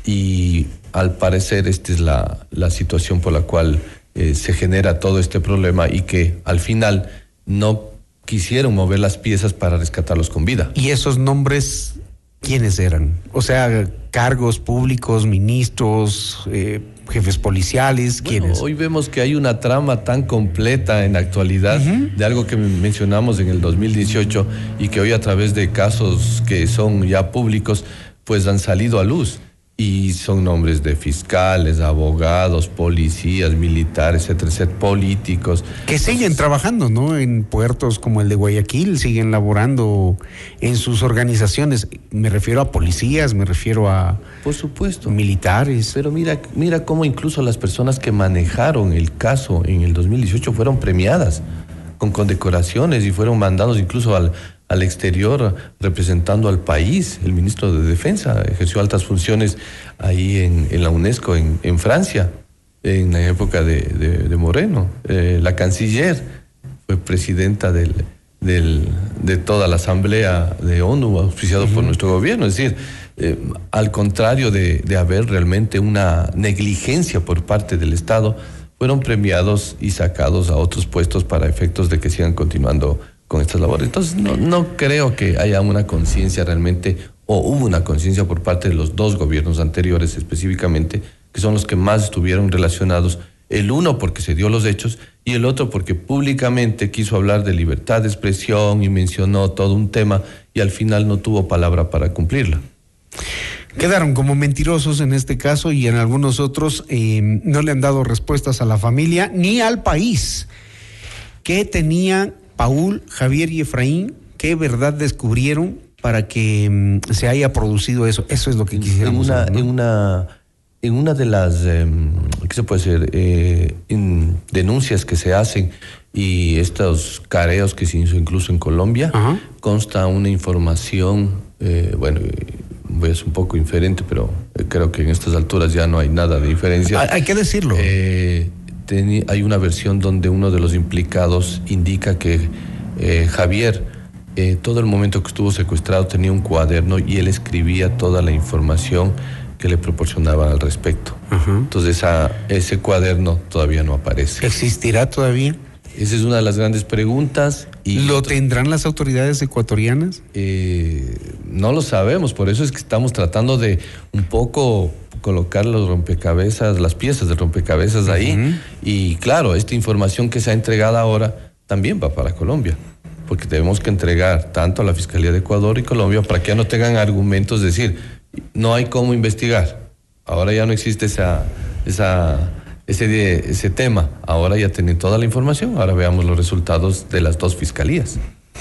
Y al parecer esta es la, la situación por la cual eh, se genera todo este problema, y que al final no quisieron mover las piezas para rescatarlos con vida. ¿Y esos nombres quiénes eran? O sea, cargos públicos, ministros, eh, jefes policiales, Bueno, ¿quiénes? hoy vemos que hay una trama tan completa en la actualidad, uh-huh, de algo que mencionamos en el dos mil dieciocho y que hoy, a través de casos que son ya públicos, pues han salido a luz. Y son nombres de fiscales, abogados, policías, militares, etcétera, etcétera, políticos. Que siguen trabajando, ¿no? En puertos como el de Guayaquil, siguen laborando en sus organizaciones. Me refiero a policías, me refiero a... Por supuesto. Militares. Pero mira, mira cómo incluso las personas que manejaron el caso en el dos mil dieciocho fueron premiadas con condecoraciones y fueron mandados incluso al... al exterior representando al país. El ministro de Defensa ejerció altas funciones ahí en, en la UNESCO, en, en Francia, en la época de, de, de Moreno. Eh, la canciller fue presidenta del, del, de toda la Asamblea de ONU, auspiciado uh-huh. por nuestro gobierno. Es decir, eh, al contrario de, de haber realmente una negligencia por parte del Estado, fueron premiados y sacados a otros puestos para efectos de que sigan continuando con estas labores. Entonces, no, no creo que haya una conciencia realmente, o hubo una conciencia por parte de los dos gobiernos anteriores específicamente, que son los que más estuvieron relacionados, el uno porque se dio los hechos y el otro porque públicamente quiso hablar de libertad de expresión y mencionó todo un tema y al final no tuvo palabra para cumplirla. Quedaron como mentirosos en este caso, y en algunos otros eh, no le han dado respuestas a la familia ni al país. ¿Qué tenía Paul, Javier y Efraín? ¿Qué verdad descubrieron para que um, se haya producido eso? Eso es lo que quisiéramos en una, saber, ¿no? En una, en una de las, eh, ¿qué se puede hacer? Eh, en denuncias que se hacen y estos careos que se hizo incluso en Colombia, uh-huh. consta una información, eh, bueno, voy a ser un poco inferente, pero creo que en estas alturas ya no hay nada de diferencia. Hay, hay que decirlo. Eh, ten, hay una versión donde uno de los implicados indica que eh, Javier, eh, todo el momento que estuvo secuestrado, tenía un cuaderno y él escribía toda la información que le proporcionaban al respecto. Uh-huh. Entonces esa, ese cuaderno todavía no aparece. ¿Existirá todavía? Esa es una de las grandes preguntas. Y ¿Lo otro, tendrán las autoridades ecuatorianas? Eh, no lo sabemos, por eso es que estamos tratando de un poco colocar los rompecabezas, las piezas de rompecabezas uh-huh. ahí. Y claro, esta información que se ha entregado ahora también va para Colombia, porque tenemos que entregar tanto a la Fiscalía de Ecuador y Colombia para que ya no tengan argumentos de decir, no hay cómo investigar. Ahora ya no existe esa... esa Ese, ese tema. Ahora ya tienen toda la información. Ahora veamos los resultados de las dos fiscalías.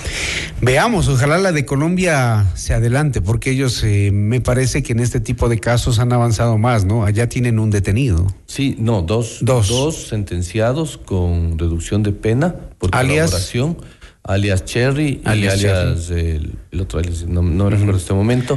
Veamos, ojalá la de Colombia se adelante, porque ellos eh, me parece que en este tipo de casos han avanzado más, ¿no? Allá tienen un detenido. Sí, no, dos. Dos. Dos sentenciados con reducción de pena por alias, colaboración. Alias Cherry alias y alias, el, el otro alias, no, no uh-huh. recuerdo este momento.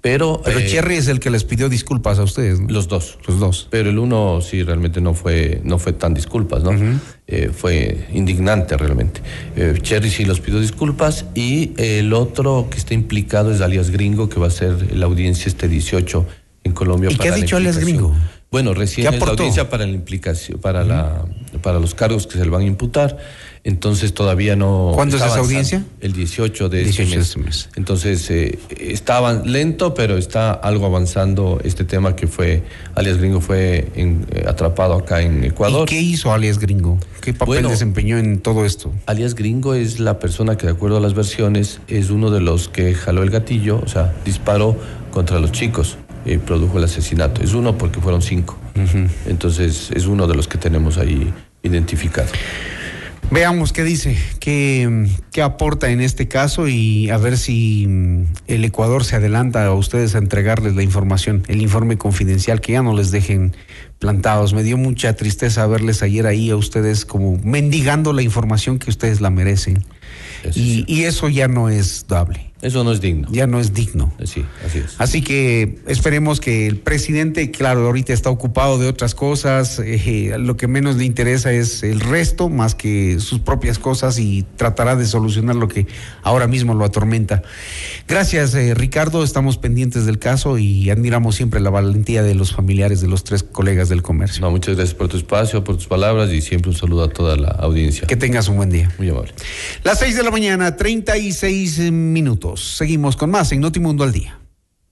Pero, Pero eh, Cherry es el que les pidió disculpas a ustedes, ¿no? Los dos. Los dos. Pero el uno sí realmente no fue, no fue tan disculpas, ¿no? Uh-huh. Eh, fue indignante realmente. Eh, Cherry sí los pidió disculpas y el otro que está implicado es Alias Gringo, que va a ser la audiencia este dieciocho en Colombia. ¿Y para qué ha dicho Alias Gringo? Bueno, recién es la audiencia para la implicación, para uh-huh. la, para los cargos que se le van a imputar. Entonces todavía no. ¿Cuándo es esa audiencia? El dieciocho de este mes. mes. Entonces eh, estaba lento, pero está algo avanzando este tema que fue, Alias Gringo fue en, eh, atrapado acá en Ecuador. ¿Y qué hizo Alias Gringo? ¿Qué papel bueno, desempeñó en todo esto? Alias Gringo es la persona que, de acuerdo a las versiones, es uno de los que jaló el gatillo, o sea, disparó contra los chicos y produjo el asesinato. Es uno porque fueron cinco. Uh-huh. Entonces es uno de los que tenemos ahí identificado. Veamos qué dice, qué, qué aporta en este caso y a ver si el Ecuador se adelanta a ustedes a entregarles la información, el informe confidencial, que ya no les dejen plantados. Me dio mucha tristeza verles ayer ahí a ustedes como mendigando la información que ustedes la merecen. Eso y, sí. y eso ya no es dable. Eso no es digno. Ya no es digno. Sí, así es. Así que esperemos que el presidente, claro, ahorita está ocupado de otras cosas, eh, lo que menos le interesa es el resto, más que sus propias cosas, y tratará de solucionar lo que ahora mismo lo atormenta. Gracias, eh, Ricardo, estamos pendientes del caso y admiramos siempre la valentía de los familiares de los tres colegas del comercio. No, muchas gracias por tu espacio, por tus palabras y siempre un saludo a toda la audiencia. Que tengas un buen día. Muy amable. Las seis de la mañana, treinta y seis minutos. Seguimos con más en Notimundo al Día.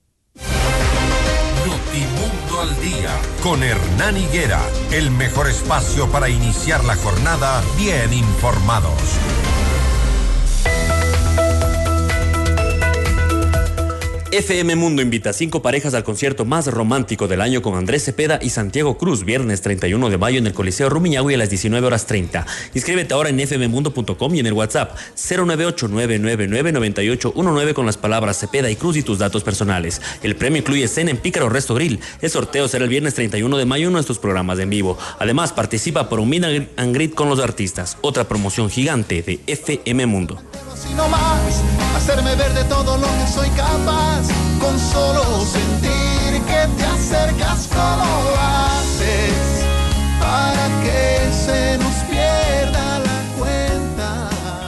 Notimundo al Día con Hernán Higuera, el mejor espacio para iniciar la jornada bien informados. F M Mundo invita a cinco parejas al concierto más romántico del año con Andrés Cepeda y Santiago Cruz, viernes treinta y uno de mayo en el Coliseo Rumiñahui a las diecinueve horas treinta. Inscríbete ahora en f m mundo punto com y en el WhatsApp cero nueve ocho nueve nueve nueve nueve ocho uno nueve con las palabras Cepeda y Cruz y tus datos personales. El premio incluye cena en Pícaro Resto Grill. El sorteo será el viernes treinta y uno de mayo en nuestros programas en vivo. Además, participa por un meet and greet con los artistas. Otra promoción gigante de F M Mundo. No más, hacerme ver de todo lo que soy capaz, con solo sentir que te acercas como haces, para que se nos pierda la cuenta.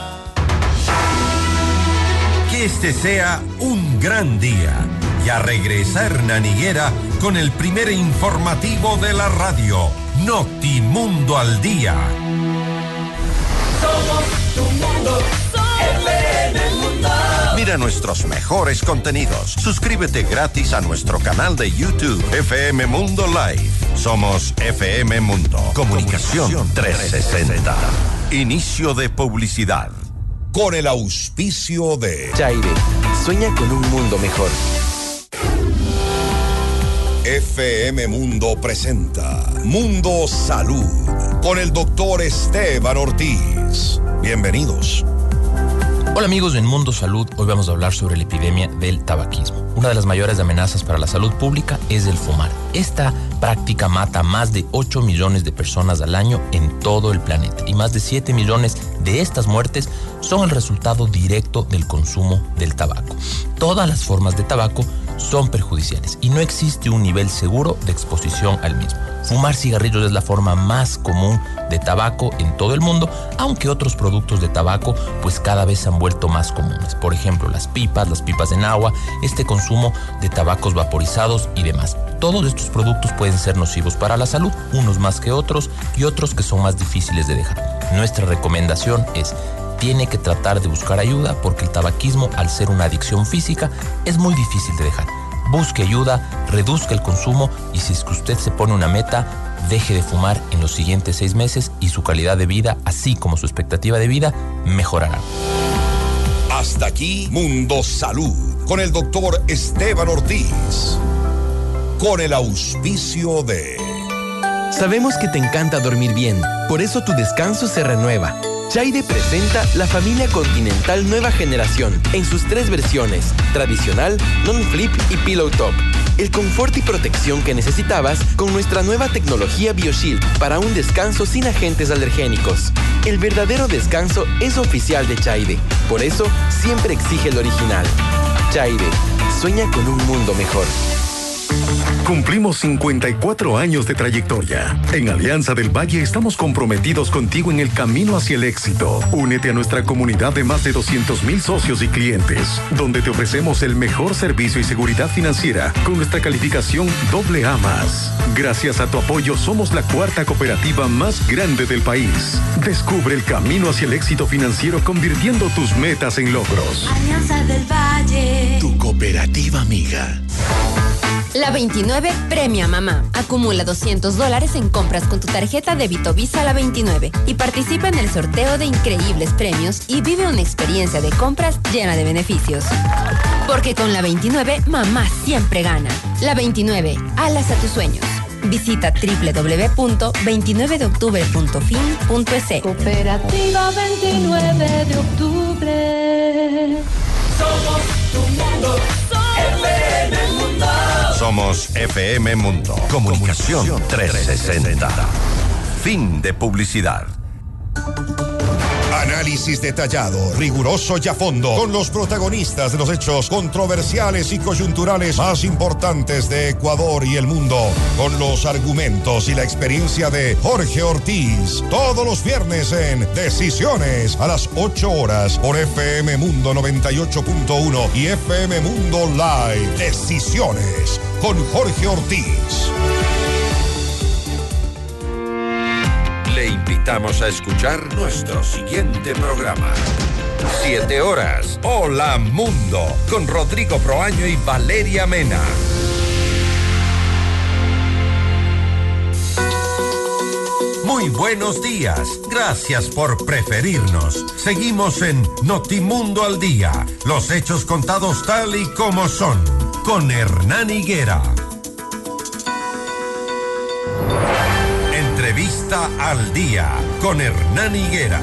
Que este sea un gran día. Ya regresa Hernán Higuera con el primer informativo de la radio, Notimundo al Día. Somos tu mundo. Mira nuestros mejores contenidos. Suscríbete gratis a nuestro canal de YouTube, F M Mundo Live. Somos F M Mundo. Comunicación, Comunicación trescientos sesenta. Inicio de publicidad. Con el auspicio de Chaire. Sueña con un mundo mejor. F M Mundo presenta Mundo Salud con el doctor Esteban Ortiz. Bienvenidos. Hola amigos, en Mundo Salud hoy vamos a hablar sobre la epidemia del tabaquismo. Una de las mayores amenazas para la salud pública es el fumar. Esta práctica mata a más de ocho millones de personas al año en todo el planeta y más de siete millones de estas muertes son el resultado directo del consumo del tabaco. Todas las formas de tabaco son perjudiciales y no existe un nivel seguro de exposición al mismo. Fumar cigarrillos es la forma más común de tabaco en todo el mundo, aunque otros productos de tabaco pues cada vez se han vuelto más comunes. Por ejemplo, las pipas, las pipas en agua, este consumo de tabacos vaporizados y demás. Todos estos productos pueden ser nocivos para la salud, unos más que otros y otros que son más difíciles de dejar. Nuestra recomendación es: tiene que tratar de buscar ayuda porque el tabaquismo, al ser una adicción física, es muy difícil de dejar. Busque ayuda, reduzca el consumo y si es que usted se pone una meta, deje de fumar en los siguientes seis meses y su calidad de vida, así como su expectativa de vida, mejorará. Hasta aquí Mundo Salud con el doctor Esteban Ortiz. Con el auspicio de... Sabemos que te encanta dormir bien, por eso tu descanso se renueva. Chaire presenta la familia Continental Nueva Generación en sus tres versiones: tradicional, non-flip y pillow top. El confort y protección que necesitabas con nuestra nueva tecnología BioShield para un descanso sin agentes alergénicos. El verdadero descanso es oficial de Chaire, por eso siempre exige el original. Chaire, Sueña con un mundo mejor. Cumplimos cincuenta y cuatro años de trayectoria. En Alianza del Valle estamos comprometidos contigo en el camino hacia el éxito. Únete a nuestra comunidad de más de doscientos mil socios y clientes, donde te ofrecemos el mejor servicio y seguridad financiera con nuestra calificación doble A más. Gracias a tu apoyo somos la cuarta cooperativa más grande del país. Descubre el camino hacia el éxito financiero convirtiendo tus metas en logros. Alianza del Valle. Tu cooperativa amiga. La veintinueve premia mamá. Acumula doscientos dólares en compras con tu tarjeta débito Visa La veintinueve y participa en el sorteo de increíbles premios y vive una experiencia de compras llena de beneficios. Porque con la veintinueve, mamá siempre gana. La veintinueve, alas a tus sueños. Visita doble u doble u doble u punto veintinueve de octubre punto fin punto e s. Cooperativa veintinueve de octubre. Somos tu mundo, F M Mundo. Somos F M Mundo. Comunicación trescientos sesenta. Fin de publicidad. Análisis detallado, riguroso y a fondo, con los protagonistas de los hechos controversiales y coyunturales más importantes de Ecuador y el mundo, con los argumentos y la experiencia de Jorge Ortiz, todos los viernes en Decisiones a las ocho horas por F M Mundo noventa y ocho punto uno y F M Mundo Live. Decisiones con Jorge Ortiz. Le invitamos a escuchar nuestro siguiente programa. Siete horas. Hola Mundo. Con Rodrigo Proaño y Valeria Mena. Muy buenos días. Gracias por preferirnos. Seguimos en Notimundo al Día. Los hechos contados tal y como son. Con Hernán Higuera. Entrevista al Día con Hernán Higuera.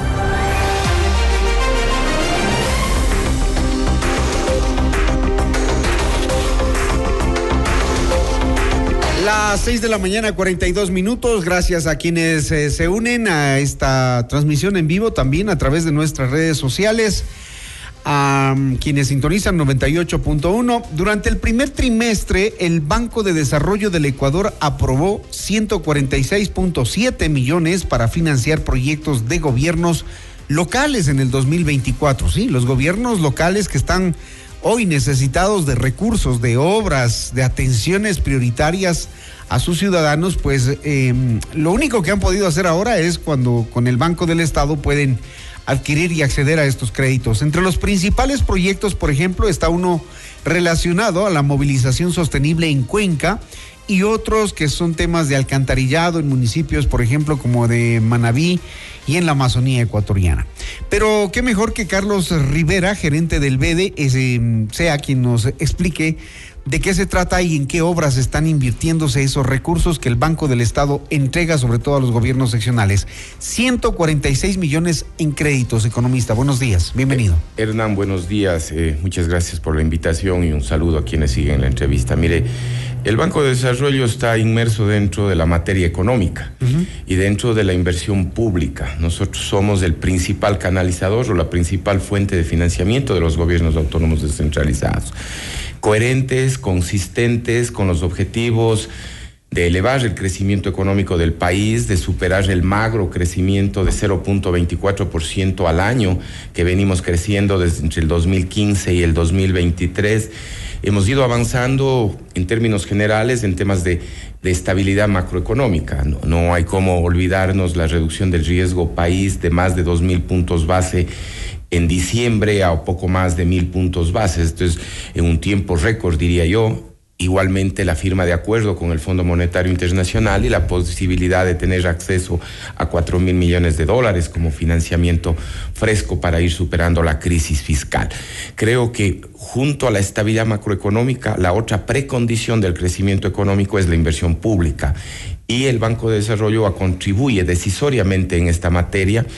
Las seis de la mañana, cuarenta y dos minutos. Gracias a quienes eh, se unen a esta transmisión en vivo también a través de nuestras redes sociales. A um, quienes sintonizan noventa y ocho punto uno. Durante el primer trimestre, el Banco de Desarrollo del Ecuador aprobó ciento cuarenta y seis punto siete millones para financiar proyectos de gobiernos locales en el dos mil veinticuatro. Sí, los gobiernos locales que están hoy necesitados de recursos, de obras, de atenciones prioritarias a sus ciudadanos, pues eh, lo único que han podido hacer ahora es cuando con el Banco del Estado pueden adquirir y acceder a estos créditos. Entre los principales proyectos, por ejemplo, está uno relacionado a la movilización sostenible en Cuenca y otros que son temas de alcantarillado en municipios, por ejemplo, como de Manabí y en la Amazonía ecuatoriana. Pero qué mejor que Carlos Rivera, gerente del B E D E, sea quien nos explique de qué se trata y en qué obras están invirtiéndose esos recursos que el Banco del Estado entrega sobre todo a los gobiernos seccionales. ciento cuarenta y seis millones en créditos, economista. Buenos días, bienvenido. Eh, Hernán, buenos días. Eh, muchas gracias por la invitación y un saludo a quienes siguen la entrevista. Mire, el Banco de Desarrollo está inmerso dentro de la materia económica uh-huh. y dentro de la inversión pública. Nosotros somos el principal canalizador o la principal fuente de financiamiento de los gobiernos autónomos descentralizados. Coherentes, consistentes con los objetivos de elevar el crecimiento económico del país, de superar el magro crecimiento de cero punto veinticuatro por ciento al año que venimos creciendo desde entre el dos mil quince y el dos mil veintitrés. Hemos ido avanzando en términos generales en temas de, de estabilidad macroeconómica. No, no hay cómo olvidarnos la reducción del riesgo país de más de dos mil puntos base en diciembre a poco más de mil puntos bases. Entonces, en un tiempo récord, diría yo. Igualmente la firma de acuerdo con el Fondo Monetario Internacional y la posibilidad de tener acceso a cuatro mil millones de dólares como financiamiento fresco para ir superando la crisis fiscal. Creo que junto a la estabilidad macroeconómica, la otra precondición del crecimiento económico es la inversión pública. Y el Banco de Desarrollo contribuye decisoriamente en esta materia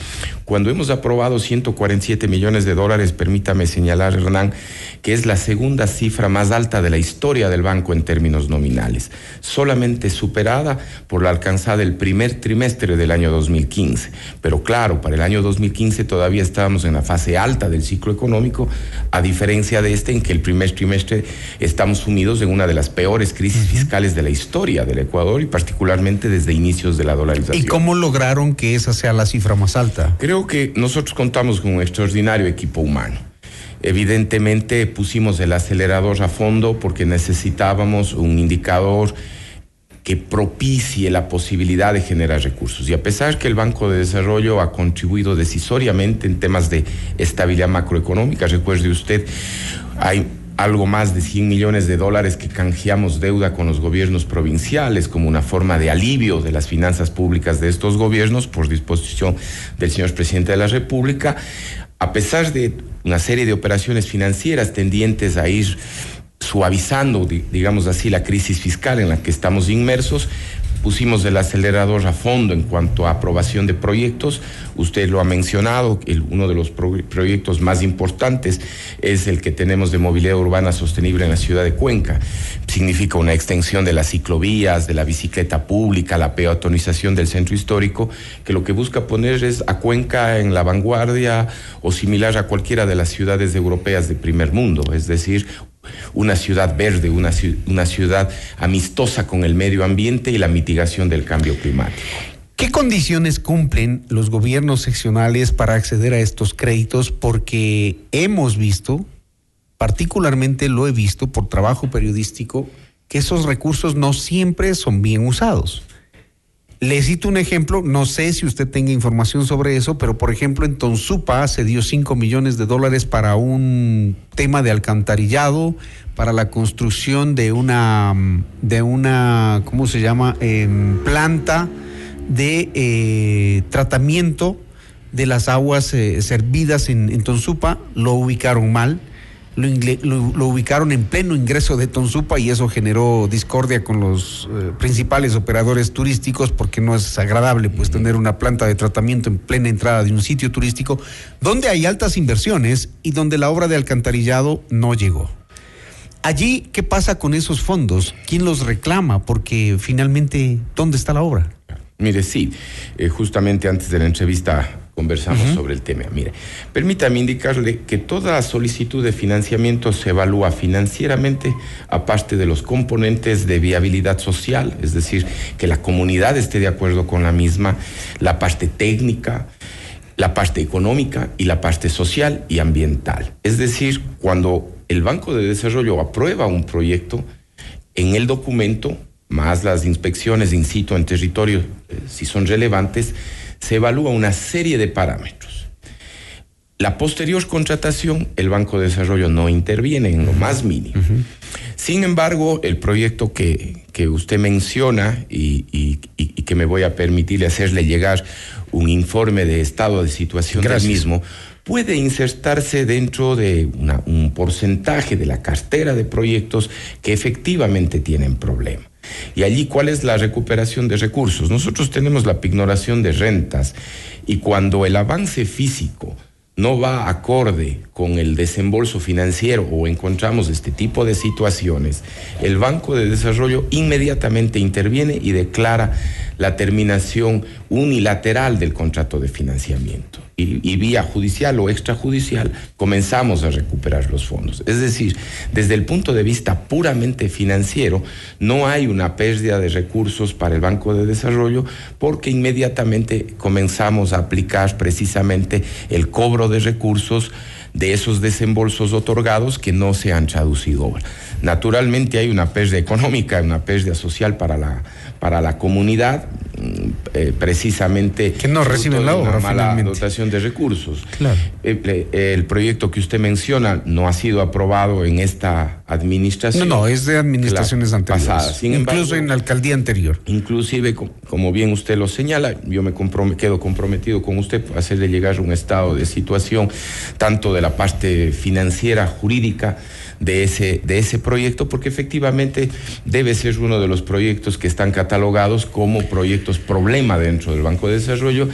cuando hemos aprobado ciento cuarenta y siete millones de dólares, permítame señalar, Hernán, que es la segunda cifra más alta de la historia del banco en términos nominales, solamente superada por la alcanzada el primer trimestre del año dos mil quince. Pero claro, para el año dos mil quince todavía estábamos en la fase alta del ciclo económico, a diferencia de este, en que el primer trimestre estamos sumidos en una de las peores crisis fiscales de la historia del Ecuador y particularmente desde inicios de la dolarización. ¿Y cómo lograron que esa sea la cifra más alta? Creo que nosotros contamos con un extraordinario equipo humano. Evidentemente pusimos el acelerador a fondo porque necesitábamos un indicador que propicie la posibilidad de generar recursos. Y a pesar que el Banco de Desarrollo ha contribuido decisoriamente en temas de estabilidad macroeconómica, recuerde usted, hay algo más de cien millones de dólares que canjeamos deuda con los gobiernos provinciales como una forma de alivio de las finanzas públicas de estos gobiernos por disposición del señor presidente de la República. A pesar de una serie de operaciones financieras tendientes a ir suavizando, digamos así, la crisis fiscal en la que estamos inmersos, pusimos el acelerador a fondo en cuanto a aprobación de proyectos. Usted lo ha mencionado, el, uno de los pro, proyectos más importantes es el que tenemos de movilidad urbana sostenible en la ciudad de Cuenca. Significa una extensión de las ciclovías, de la bicicleta pública, la peatonización del centro histórico, que lo que busca poner es a Cuenca en la vanguardia o similar a cualquiera de las ciudades europeas de primer mundo, es decir, una ciudad verde, una, una ciudad amistosa con el medio ambiente y la mitigación del cambio climático. ¿Qué condiciones cumplen los gobiernos seccionales para acceder a estos créditos? Porque hemos visto, particularmente lo he visto por trabajo periodístico, que esos recursos no siempre son bien usados. Le cito un ejemplo, no sé si usted tenga información sobre eso, pero por ejemplo en Tonsupa se dio cinco millones de dólares para un tema de alcantarillado, para la construcción de una, de una, ¿cómo se llama? Eh, planta de eh, tratamiento de las aguas eh, servidas en, en Tonsupa. Lo ubicaron mal. Lo, lo, lo ubicaron en pleno ingreso de Tonsupa y eso generó discordia con los eh, principales operadores turísticos, porque no es agradable pues tener una planta de tratamiento en plena entrada de un sitio turístico donde hay altas inversiones y donde la obra de alcantarillado no llegó. Allí, ¿qué pasa con esos fondos? ¿Quién los reclama? Porque finalmente, ¿dónde está la obra? Mire, sí, eh, justamente antes de la entrevista conversamos uh-huh. sobre el tema. Mire, permítame indicarle que toda solicitud de financiamiento se evalúa financieramente aparte de los componentes de viabilidad social, es decir, que la comunidad esté de acuerdo con la misma, la parte técnica, la parte económica y la parte social y ambiental. Es decir, cuando el Banco de Desarrollo aprueba un proyecto, en el documento, más las inspecciones in situ en territorio, eh, si son relevantes, se evalúa una serie de parámetros. La posterior contratación, el Banco de Desarrollo no interviene en lo más mínimo. Uh-huh. Sin embargo, el proyecto que, que usted menciona y, y, y que me voy a permitirle hacerle llegar un informe de estado de situación Gracias. Del mismo, puede insertarse dentro de una, un porcentaje de la cartera de proyectos que efectivamente tienen problemas. Y allí, ¿cuál es la recuperación de recursos? Nosotros tenemos la pignoración de rentas y cuando el avance físico no va acorde con el desembolso financiero o encontramos este tipo de situaciones, el Banco de Desarrollo inmediatamente interviene y declara la terminación unilateral del contrato de financiamiento. Y, y vía judicial o extrajudicial comenzamos a recuperar los fondos. Es decir, desde el punto de vista puramente financiero, no hay una pérdida de recursos para el Banco de Desarrollo porque inmediatamente comenzamos a aplicar precisamente el cobro de recursos de esos desembolsos otorgados que no se han traducido. Naturalmente hay una pérdida económica, una pérdida social para la, para la comunidad, eh, precisamente que no reciben la obra, una mala finalmente. Dotación de recursos. Claro. El, el proyecto que usted menciona no ha sido aprobado en esta administración. No, no, es de administraciones claro, anteriores. Pasadas. Sin Incluso embargo, en la alcaldía anterior. Inclusive, como bien usted lo señala, yo me comprom- quedo comprometido con usted por hacerle llegar un estado de situación, tanto de la parte financiera, jurídica, de ese, de ese proyecto, porque efectivamente debe ser uno de los proyectos que están catalogados como proyectos problema dentro del Banco de Desarrollo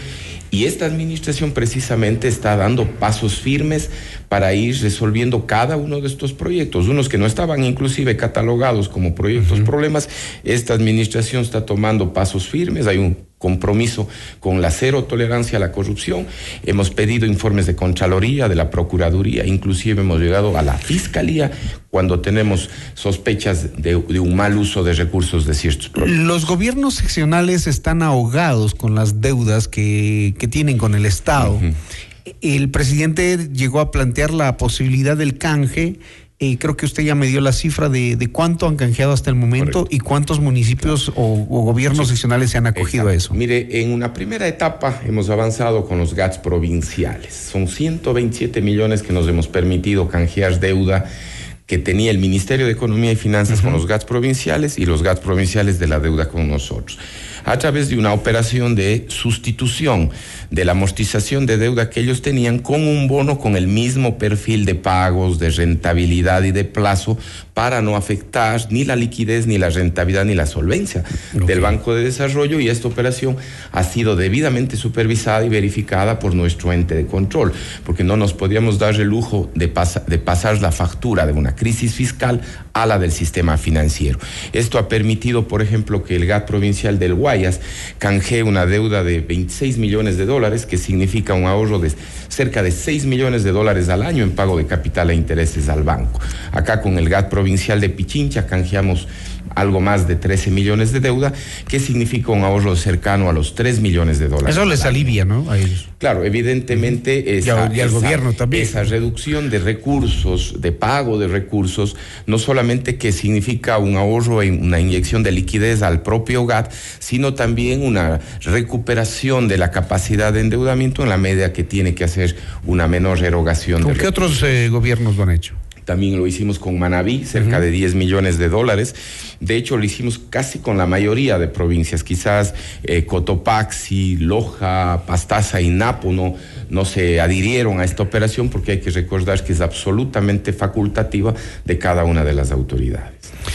Y esta administración precisamente está dando pasos firmes para ir resolviendo cada uno de estos proyectos, unos que no estaban inclusive catalogados como proyectos uh-huh. problemas. Esta administración está tomando pasos firmes, hay un compromiso con la cero tolerancia a la corrupción. Hemos pedido informes de Contraloría, de la Procuraduría, inclusive hemos llegado a la Fiscalía cuando tenemos sospechas de, de un mal uso de recursos de ciertos proyectos. Los gobiernos seccionales están ahogados con las deudas que, que tienen con el Estado. Uh-huh. El presidente llegó a plantear la posibilidad del canje. Eh, creo que usted ya me dio la cifra de, de cuánto han canjeado hasta el momento. Correcto. Y cuántos municipios o, o gobiernos sí. seccionales se han acogido Exacto. a eso. Mire, en una primera etapa hemos avanzado con los G A Ts provinciales. Son ciento veintisiete millones que nos hemos permitido canjear deuda que tenía el Ministerio de Economía y Finanzas uh-huh. con los G A Ts provinciales y los G A Ts provinciales de la deuda con nosotros, a través de una operación de sustitución de la amortización de deuda que ellos tenían con un bono con el mismo perfil de pagos, de rentabilidad y de plazo, para no afectar ni la liquidez, ni la rentabilidad, ni la solvencia okay. del Banco de Desarrollo, y esta operación ha sido debidamente supervisada y verificada por nuestro ente de control, porque no nos podíamos dar el lujo de, pas- de pasar la factura de una crisis fiscal a la del sistema financiero. Esto ha permitido, por ejemplo, que el G A T provincial del Guayas canjee una deuda de veintiséis millones de dólares, que significa un ahorro de cerca de seis millones de dólares al año en pago de capital e intereses al banco. Acá con el G A T provincial de Pichincha canjeamos algo más de trece millones de deuda, que significa un ahorro cercano a los tres millones de dólares. Eso les alivia, ¿no? A ellos. Claro, evidentemente esa, y al esa, gobierno también. Esa reducción de recursos, de pago de recursos, no solamente que significa un ahorro en una inyección de liquidez al propio G A T, sino también una recuperación de la capacidad de endeudamiento en la medida que tiene que hacer una menor erogación. ¿Con qué otros eh, gobiernos lo han hecho? También lo hicimos con Manabí, cerca uh-huh. de diez millones de dólares. De hecho, lo hicimos casi con la mayoría de provincias. Quizás eh, Cotopaxi, Loja, Pastaza y Napo no, no se adhirieron a esta operación, porque hay que recordar que es absolutamente facultativa de cada una de las autoridades.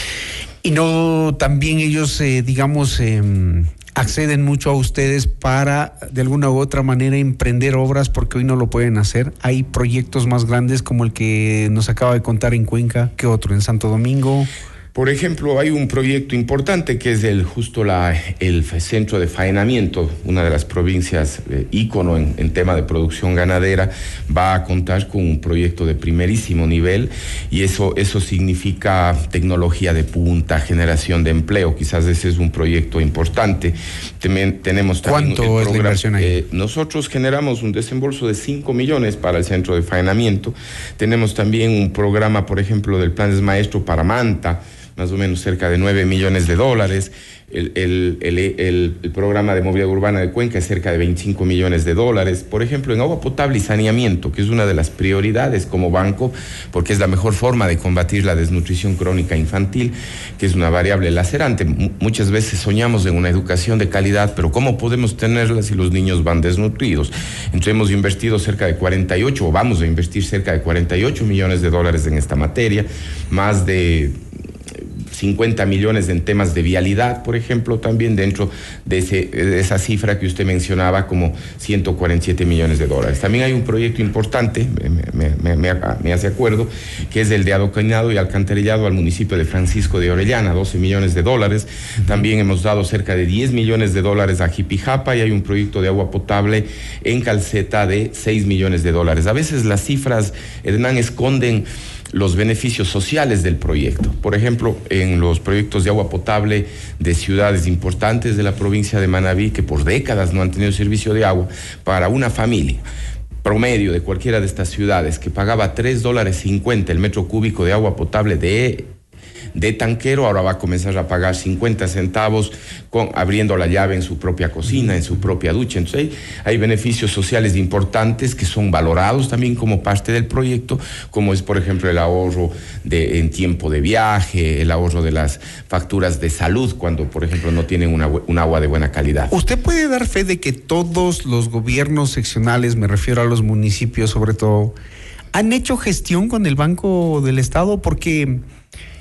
Y no, también ellos, eh, digamos... Eh, acceden mucho a ustedes para de alguna u otra manera emprender obras, porque hoy no lo pueden hacer. Hay proyectos más grandes como el que nos acaba de contar en Cuenca, ¿qué otro? En Santo Domingo. Por ejemplo, hay un proyecto importante que es el justo la, el centro de faenamiento, una de las provincias eh, ícono en, en tema de producción ganadera. Va a contar con un proyecto de primerísimo nivel, y eso, eso significa tecnología de punta, generación de empleo. Quizás ese es un proyecto importante. Temen, tenemos también ¿Cuánto es la inversión ahí? Eh, nosotros generamos un desembolso de cinco millones para el centro de faenamiento. Tenemos también un programa, por ejemplo, del Plan Maestro para Manta, más o menos cerca de nueve millones de dólares. El, el, el, el, el programa de movilidad urbana de Cuenca es cerca de veinticinco millones de dólares. Por ejemplo, en agua potable y saneamiento, que es una de las prioridades como banco, porque es la mejor forma de combatir la desnutrición crónica infantil, que es una variable lacerante. M- muchas veces soñamos en una educación de calidad, pero ¿cómo podemos tenerla si los niños van desnutridos? Entonces hemos invertido cerca de cuarenta y ocho, o vamos a invertir cerca de cuarenta y ocho millones de dólares en esta materia, más de cincuenta millones en temas de vialidad, por ejemplo, también dentro de, ese, de esa cifra que usted mencionaba, como ciento cuarenta y siete millones de dólares. También hay un proyecto importante, me, me, me, me hace acuerdo, que es el de adoquinado y alcantarillado al municipio de Francisco de Orellana, doce millones de dólares. También hemos dado cerca de diez millones de dólares a Jipijapa, y hay un proyecto de agua potable en Calceta de seis millones de dólares. A veces las cifras, Hernán, esconden los beneficios sociales del proyecto. Por ejemplo, en los proyectos de agua potable de ciudades importantes de la provincia de Manabí, que por décadas no han tenido servicio de agua, para una familia promedio de cualquiera de estas ciudades que pagaba tres dólares cincuenta el metro cúbico de agua potable de de tanquero, ahora va a comenzar a pagar cincuenta centavos con, abriendo la llave en su propia cocina, en su propia ducha. Entonces hay, hay beneficios sociales importantes que son valorados también como parte del proyecto, como es, por ejemplo, el ahorro de, en tiempo de viaje, el ahorro de las facturas de salud cuando, por ejemplo, no tienen una, un agua de buena calidad. ¿Usted puede dar fe de que todos los gobiernos seccionales, me refiero a los municipios sobre todo, han hecho gestión con el Banco del Estado? Porque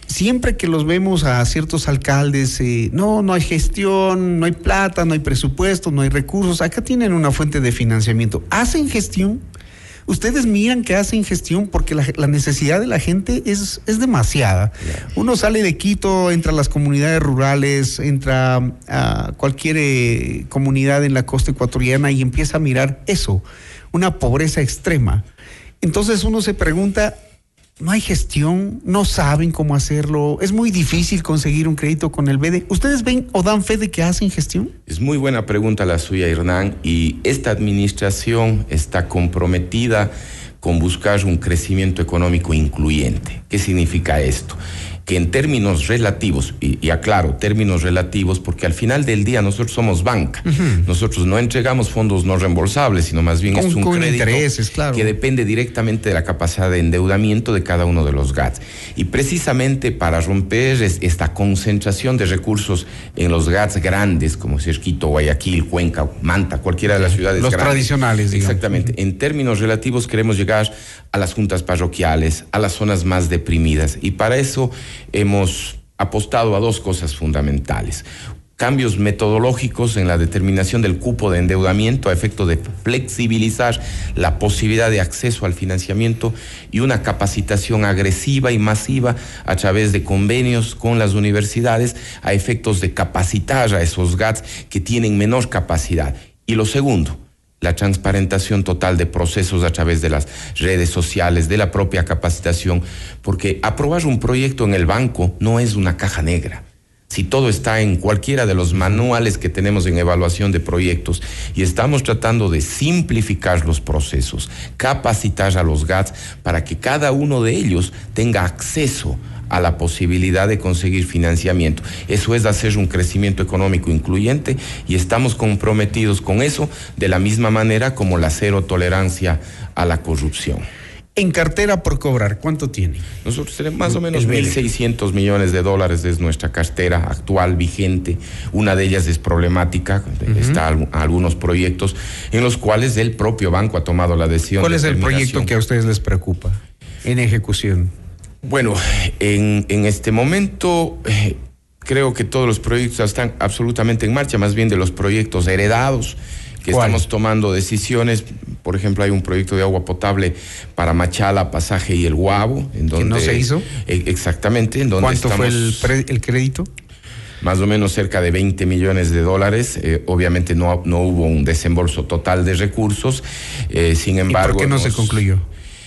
siempre que los vemos a ciertos alcaldes, eh, no, no hay gestión, no hay plata, no hay presupuesto, no hay recursos. Acá tienen una fuente de financiamiento. ¿Hacen gestión? Ustedes miran que hacen gestión porque la, la necesidad de la gente es, es demasiada. Uno sale de Quito, entra a las comunidades rurales, entra a cualquier eh, comunidad en la costa ecuatoriana y empieza a mirar eso, una pobreza extrema. Entonces uno se pregunta, no hay gestión, no saben cómo hacerlo, es muy difícil conseguir un crédito con el B E D. ¿Ustedes ven o dan fe de que hacen gestión? Es muy buena pregunta la suya, Hernán, y esta administración está comprometida con buscar un crecimiento económico incluyente. ¿Qué significa esto? Que en términos relativos, y, y aclaro, términos relativos, porque al final del día nosotros somos banca. Uh-huh. Nosotros no entregamos fondos no reembolsables, sino más bien con, es un con crédito intereses, claro, que depende directamente de la capacidad de endeudamiento de cada uno de los G A Ts. Y precisamente para romper es, esta concentración de recursos en los G A Ts grandes, como ser Quito, Guayaquil, Cuenca, Manta, cualquiera de las ciudades los grandes. Los tradicionales, digamos. Exactamente. Uh-huh. En términos relativos queremos llegar a las juntas parroquiales, a las zonas más deprimidas. Y para eso hemos apostado a dos cosas fundamentales. Cambios metodológicos en la determinación del cupo de endeudamiento a efecto de flexibilizar la posibilidad de acceso al financiamiento y una capacitación agresiva y masiva a través de convenios con las universidades a efectos de capacitar a esos G A Ts que tienen menor capacidad. Y lo segundo, la transparentación total de procesos a través de las redes sociales, de la propia capacitación, porque aprobar un proyecto en el banco no es una caja negra. Si todo está en cualquiera de los manuales que tenemos en evaluación de proyectos y estamos tratando de simplificar los procesos, capacitar a los G A Ts para que cada uno de ellos tenga acceso a la posibilidad de conseguir financiamiento. Eso es hacer un crecimiento económico incluyente y estamos comprometidos con eso de la misma manera como la cero tolerancia a la corrupción. En cartera por cobrar, ¿cuánto tiene? Nosotros tenemos más o menos mil seiscientos millones de dólares es nuestra cartera actual, vigente. Una de ellas es problemática. Uh-huh. Está al, algunos proyectos en los cuales el propio banco ha tomado la decisión. ¿Cuál es el proyecto que a ustedes les preocupa en ejecución? Bueno, en, en este momento eh, creo que todos los proyectos están absolutamente en marcha, más bien de los proyectos heredados, que ¿cuál? Estamos tomando decisiones. Por ejemplo, hay un proyecto de agua potable para Machala, Pasaje y El Guabo. En donde, ¿que no se hizo? Eh, exactamente. En donde ¿cuánto estamos, fue el, pre, el crédito? Más o menos cerca de veinte millones de dólares. Eh, obviamente no, no hubo un desembolso total de recursos. Eh, sin embargo... ¿Y por qué no nos, se concluyó?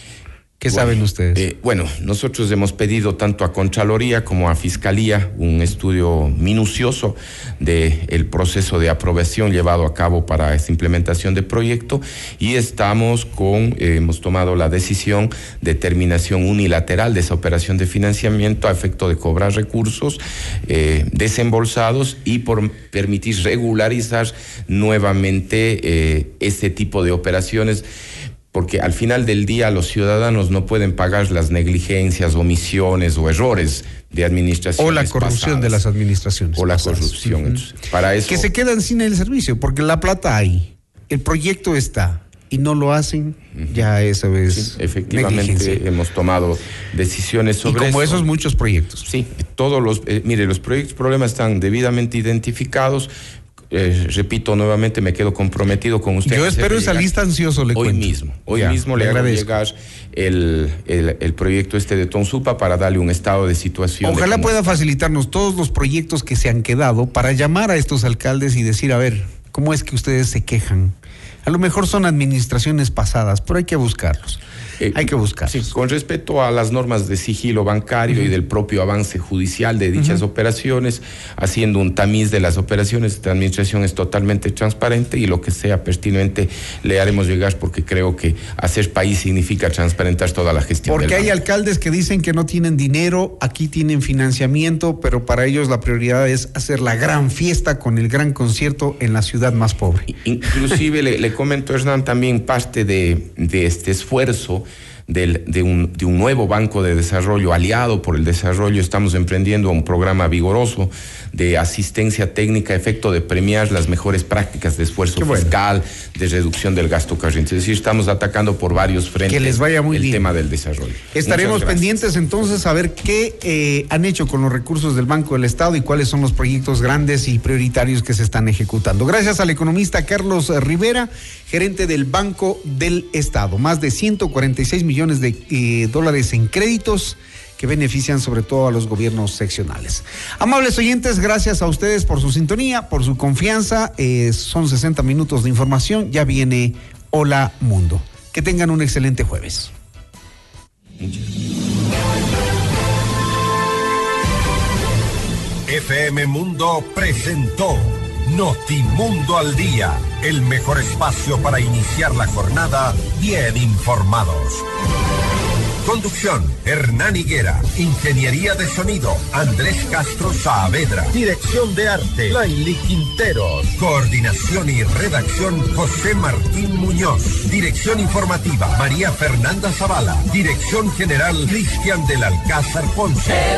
¿Qué bueno, saben ustedes? Eh, bueno, nosotros hemos pedido tanto a Contraloría como a Fiscalía un estudio minucioso del proceso de aprobación llevado a cabo para esta implementación de proyecto y estamos con, eh, hemos tomado la decisión de terminación unilateral de esa operación de financiamiento a efecto de cobrar recursos eh, desembolsados y por permitir regularizar nuevamente eh, este tipo de operaciones. Porque al final del día los ciudadanos no pueden pagar las negligencias, omisiones o errores de administraciones o la corrupción pasadas, de las administraciones o la pasadas. corrupción. Uh-huh. Entonces, para eso que se quedan sin el servicio, porque la plata hay, el proyecto está y no lo hacen, uh-huh. ya eso es sí, efectivamente hemos tomado decisiones sobre y como eso. esos muchos proyectos. Sí, todos los, eh, mire, los proyectos problemas están debidamente identificados. Eh, repito nuevamente, me quedo comprometido con usted. Yo espero esa lista ansioso, le hoy cuento. mismo, hoy ya, mismo le, le hago llegar el, el, el proyecto este de Tonsupa para darle un estado de situación. Ojalá pueda facilitarnos todos los proyectos que se han quedado para llamar a estos alcaldes y decir, a ver, ¿cómo es que ustedes se quejan? A lo mejor son administraciones pasadas, pero hay que buscarlos. Eh, hay que buscarlos. Sí, con respecto a las normas de sigilo bancario uh-huh. y del propio avance judicial de dichas uh-huh. operaciones, haciendo un tamiz de las operaciones, esta administración es totalmente transparente y lo que sea pertinente le haremos llegar porque creo que hacer país significa transparentar toda la gestión. Porque hay alcaldes que dicen que no tienen dinero, aquí tienen financiamiento, pero para ellos la prioridad es hacer la gran fiesta con el gran concierto en la ciudad más pobre. Inclusive le, le comento, Hernán, también parte de, de este esfuerzo del, de, un, de un nuevo banco de desarrollo aliado por el desarrollo. Estamos emprendiendo un programa vigoroso de asistencia técnica a efecto de premiar las mejores prácticas de esfuerzo Qué fiscal, bueno. de reducción del gasto corriente. Es decir, estamos atacando por varios frentes que les vaya muy el bien. tema del desarrollo. Estaremos pendientes entonces a ver qué eh, han hecho con los recursos del Banco del Estado y cuáles son los proyectos grandes y prioritarios que se están ejecutando. Gracias al economista Carlos Rivera, gerente del Banco del Estado. Más de ciento cuarenta y seis millones de eh, dólares en créditos que benefician sobre todo a los gobiernos seccionales. Amables oyentes, gracias a ustedes por su sintonía, por su confianza. Eh, son sesenta minutos de información. Ya viene Hola Mundo. Que tengan un excelente jueves. F M Mundo presentó Notimundo al Día, el mejor espacio para iniciar la jornada bien informados. Conducción, Hernán Higuera. Ingeniería de sonido, Andrés Castro Saavedra. Dirección de arte, Laili Quinteros. Coordinación y redacción, José Martín Muñoz. Dirección informativa, María Fernanda Zavala. Dirección general, Cristian del Alcázar Ponce.